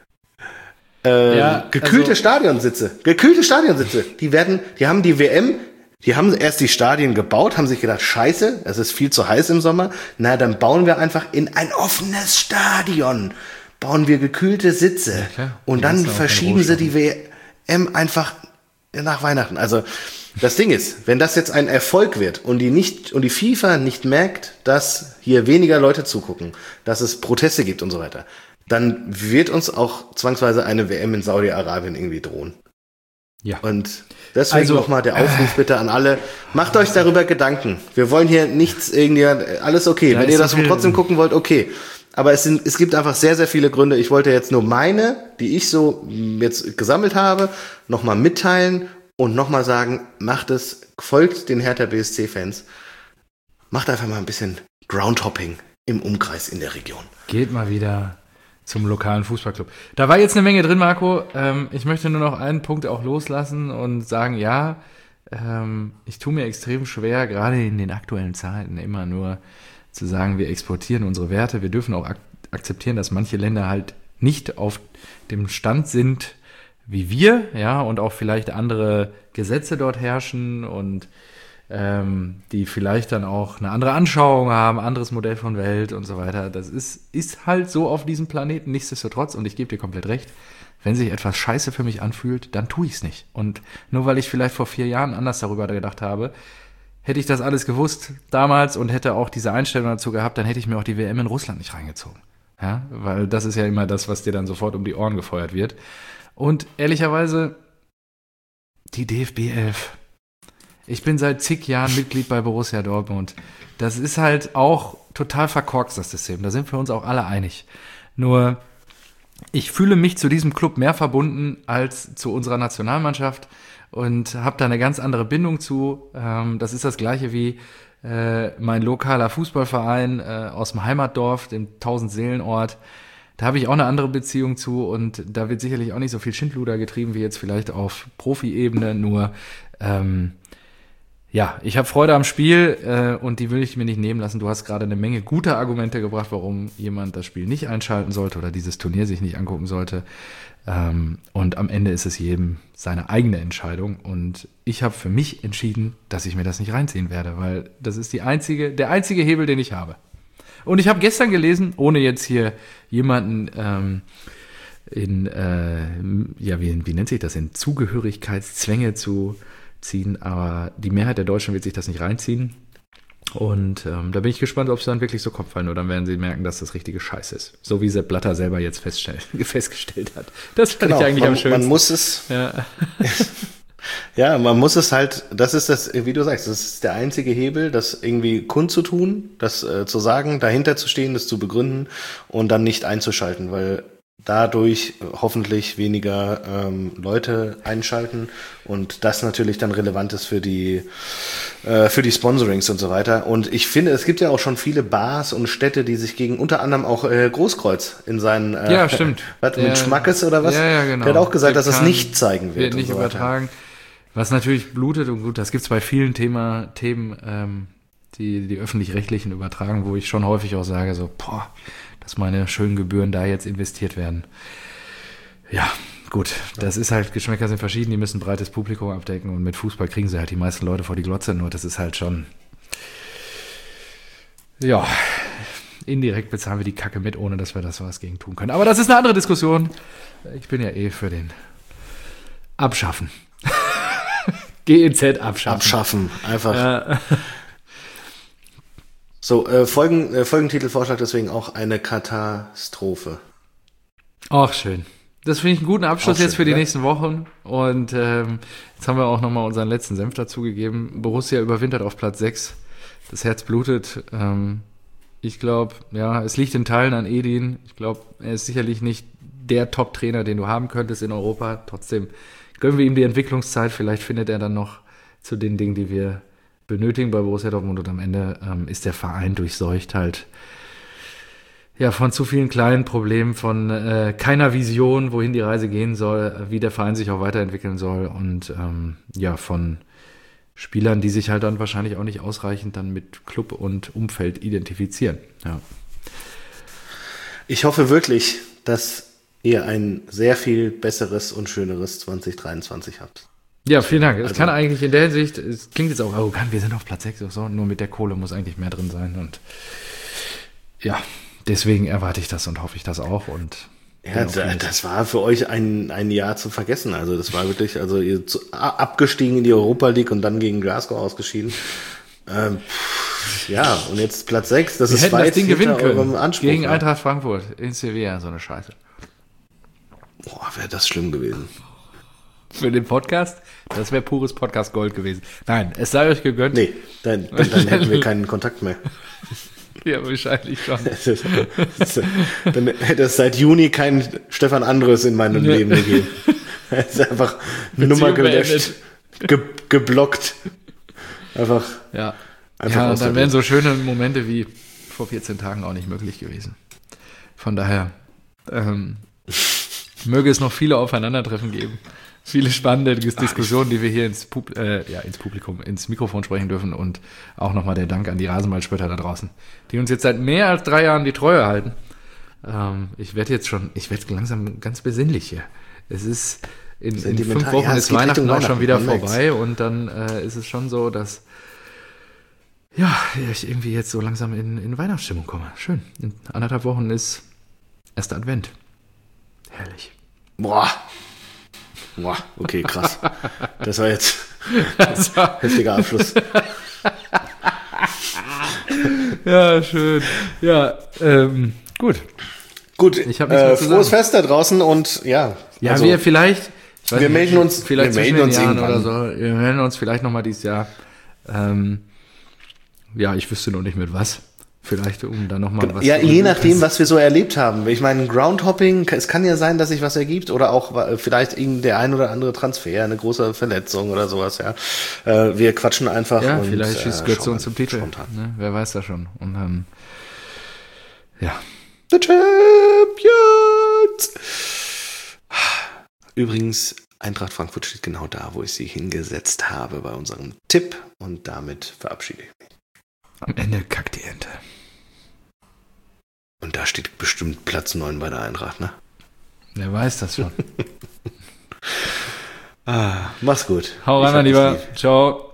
Äh, ja, gekühlte also, Stadionsitze. Gekühlte Stadionsitze. Die werden, die haben die W M, die haben erst die Stadien gebaut, haben sich gedacht, scheiße, es ist viel zu heiß im Sommer. Na, dann bauen wir einfach in ein offenes Stadion. Bauen wir gekühlte Sitze. Okay. Und dann verschieben sie die W M einfach nach Weihnachten. Also, das Ding ist, wenn das jetzt ein Erfolg wird und die nicht, und die FIFA nicht merkt, dass hier weniger Leute zugucken, dass es Proteste gibt und so weiter, dann wird uns auch zwangsweise eine W M in Saudi-Arabien irgendwie drohen. Ja. Und deswegen also, nochmal der Aufruf bitte an alle, macht euch darüber Gedanken. Wir wollen hier nichts irgendwie, alles okay. Da Wenn ihr so das viel, trotzdem gucken wollt, okay. aber es, sind, es gibt einfach sehr, sehr viele Gründe. Ich wollte jetzt nur meine, die ich so jetzt gesammelt habe, nochmal mitteilen und nochmal sagen, macht es, folgt den Hertha B S C-Fans, macht einfach mal ein bisschen Groundhopping im Umkreis in der Region. Geht mal wieder zum lokalen Fußballclub. Da war jetzt eine Menge drin, Marco. Ähm, ich möchte nur noch einen Punkt auch loslassen und sagen, ja, ähm, ich tue mir extrem schwer, gerade in den aktuellen Zeiten immer nur zu sagen, wir exportieren unsere Werte. Wir dürfen auch ak- akzeptieren, dass manche Länder halt nicht auf dem Stand sind wie wir, ja, und auch vielleicht andere Gesetze dort herrschen und ähm, die vielleicht dann auch eine andere Anschauung haben, anderes Modell von Welt und so weiter. Das ist, ist halt so auf diesem Planeten, nichtsdestotrotz, und ich gebe dir komplett recht, wenn sich etwas scheiße für mich anfühlt, dann tue ich es nicht. Und nur weil ich vielleicht vor vier Jahren anders darüber gedacht habe, hätte ich das alles gewusst damals und hätte auch diese Einstellung dazu gehabt, dann hätte ich mir auch die W M in Russland nicht reingezogen. Ja, weil das ist ja immer das, was dir dann sofort um die Ohren gefeuert wird. Und ehrlicherweise, die D F B elf. Ich bin seit zig Jahren Mitglied bei Borussia Dortmund. Das ist halt auch total verkorkst, das System. Da sind wir uns auch alle einig. Nur, ich fühle mich zu diesem Club mehr verbunden als zu unserer Nationalmannschaft und habe da eine ganz andere Bindung zu. Das ist das Gleiche wie mein lokaler Fußballverein aus dem Heimatdorf, dem Tausend-Seelen-Ort. Da habe ich auch eine andere Beziehung zu und da wird sicherlich auch nicht so viel Schindluder getrieben wie jetzt vielleicht auf Profi-Ebene. Nur, ähm, ja, ich habe Freude am Spiel äh, und die will ich mir nicht nehmen lassen. Du hast gerade eine Menge guter Argumente gebracht, warum jemand das Spiel nicht einschalten sollte oder dieses Turnier sich nicht angucken sollte. Ähm, und am Ende ist es jedem seine eigene Entscheidung. Und ich habe für mich entschieden, dass ich mir das nicht reinziehen werde, weil das ist die einzige, der einzige Hebel, den ich habe. Und ich habe gestern gelesen, ohne jetzt hier jemanden ähm, in, äh, ja, wie, wie nennt sich das, in Zugehörigkeitszwänge zu ziehen, aber die Mehrheit der Deutschen wird sich das nicht reinziehen. Und ähm, da bin ich gespannt, ob es dann wirklich so kommt, weil nur dann werden sie merken, dass das richtige Scheiß ist. So wie Sepp Blatter selber jetzt feststell- festgestellt hat. Das fand genau, ich eigentlich man, am schönsten. Man muss es... Ja. Ja, man muss es halt, das ist das, wie du sagst, das ist der einzige Hebel, das irgendwie kundzutun, das äh, zu sagen, dahinter zu stehen, das zu begründen und dann nicht einzuschalten, weil dadurch hoffentlich weniger ähm, Leute einschalten und das natürlich dann relevant ist für die äh, für die Sponsorings und so weiter. Und ich finde, es gibt ja auch schon viele Bars und Städte, die sich gegen, unter anderem auch äh, Großkreuz in seinen äh, ja, stimmt. was, der, mit Schmackes oder was? Ja, ja, genau. Der hat auch gesagt, der dass es nicht zeigen wird. Wird nicht und so übertragen. Was natürlich blutet, und gut, das gibt es bei vielen Thema, Themen, ähm, die die öffentlich-rechtlichen übertragen, wo ich schon häufig auch sage, so, boah, dass meine schönen Gebühren da jetzt investiert werden. Ja, gut, das ist halt, Geschmäcker sind verschieden, die müssen ein breites Publikum abdecken und mit Fußball kriegen sie halt die meisten Leute vor die Glotze, nur das ist halt schon, ja, indirekt bezahlen wir die Kacke mit, ohne dass wir das was gegen tun können. Aber das ist eine andere Diskussion. Ich bin ja eh für den Abschaffen. G E Z abschaffen. Abschaffen, einfach. Ja. So, äh, Folgen, äh, Folgentitelvorschlag deswegen auch eine Katastrophe. Ach, schön. Das finde ich einen guten Abschluss Auch jetzt schön, für die oder? nächsten Wochen. Und ähm, jetzt haben wir auch nochmal unseren letzten Senf dazugegeben. Borussia überwintert auf Platz sechs. Das Herz blutet. Ähm, ich glaube, ja, es liegt in Teilen an Edin. Ich glaube, er ist sicherlich nicht der Top-Trainer, den du haben könntest in Europa. Trotzdem gönnen wir ihm die Entwicklungszeit. Vielleicht findet er dann noch zu den Dingen, die wir benötigen bei Borussia Dortmund. Und am Ende ähm, ist der Verein durchseucht halt ja von zu vielen kleinen Problemen, von äh, keiner Vision, wohin die Reise gehen soll, wie der Verein sich auch weiterentwickeln soll und ähm, ja von Spielern, die sich halt dann wahrscheinlich auch nicht ausreichend dann mit Club und Umfeld identifizieren. Ja. Ich hoffe wirklich, dass ihr ein sehr viel besseres und schöneres zwanzig dreiundzwanzig habt. Ja, vielen Dank. Es Also, kann eigentlich in der Hinsicht, es klingt jetzt auch arrogant, wir sind auf Platz sechs oder so, nur mit der Kohle muss eigentlich mehr drin sein und ja, deswegen erwarte ich das und hoffe ich das auch und ja, da, das war für euch ein, ein Jahr zu vergessen. Also das war wirklich, also ihr zu, abgestiegen in die Europa League und dann gegen Glasgow ausgeschieden. Ähm, pff, ja, und jetzt Platz sechs, das wir ist hätten weit das Ding gewinnen können Anspruch, gegen ja. Eintracht Frankfurt in Sevilla, so eine Scheiße. Boah, wäre das schlimm gewesen. Für den Podcast, das wäre pures Podcast-Gold gewesen. Nein, es sei euch gegönnt. Nee, dann, dann, dann hätten wir keinen Kontakt mehr. Ja, wahrscheinlich schon. Dann hätte es seit Juni keinen Stefan Andres in meinem Ja. Leben gegeben. Er ist einfach Beziehung Nummer gelöscht, beendet. ge geblockt. Einfach, Ja, einfach ja, aus der dann wären Welt. so schöne Momente wie vor vierzehn Tagen auch nicht möglich gewesen. Von daher ähm, möge es noch viele Aufeinandertreffen geben. Viele spannende Diskussionen, die wir hier ins, Pub äh, ja, ins Publikum, ins Mikrofon sprechen dürfen. Und auch nochmal der Dank an die Rasenballspötter da draußen, die uns jetzt seit mehr als drei Jahren die Treue halten. Ähm, ich werde jetzt schon, ich werde langsam ganz besinnlich hier. Es ist, in, in Sentimental. fünf Wochen Ja, es ist geht Weihnachten Richtung auch schon Weihnachten, wieder man merkt's. vorbei. Und dann äh, ist es schon so, dass ja, ich irgendwie jetzt so langsam in, in Weihnachtsstimmung komme. Schön. In anderthalb Wochen ist erster Advent. Herrlich. Boah. Boah, okay, krass. Das war jetzt ein heftiger Abschluss. Ja, schön. Ja, ähm, gut. Gut, Ich hab nichts mehr äh, zu frohes sagen. Fest da draußen und ja. Ja, also, wir vielleicht, ich weiß wir nicht, melden uns- vielleicht wir zwischen melden den uns Jahren oder irgendwann. so. Wir melden uns vielleicht nochmal dieses Jahr. Ähm, ja, ich wüsste noch nicht mit was. Vielleicht, um da nochmal was ja, zu je tun. nachdem, was wir so erlebt haben. Ich meine, Groundhopping, es kann ja sein, dass sich was ergibt oder auch äh, vielleicht irgend der ein oder andere Transfer, eine große Verletzung oder sowas, ja. Äh, wir quatschen einfach Ja, und vielleicht schießt äh, Götze schauen uns zum mal Titel. spontan. Ne? Wer weiß das schon. Und dann, ja. The Champions! Übrigens, Eintracht Frankfurt steht genau da, wo ich sie hingesetzt habe bei unserem Tipp und damit verabschiede ich mich. Am Ende kackt die Ente. Und da steht bestimmt Platz neun bei der Eintracht, ne? Wer weiß das schon. Ah, mach's gut. Hau Ich rein, hab mein dich Lieber. lieb. Ciao.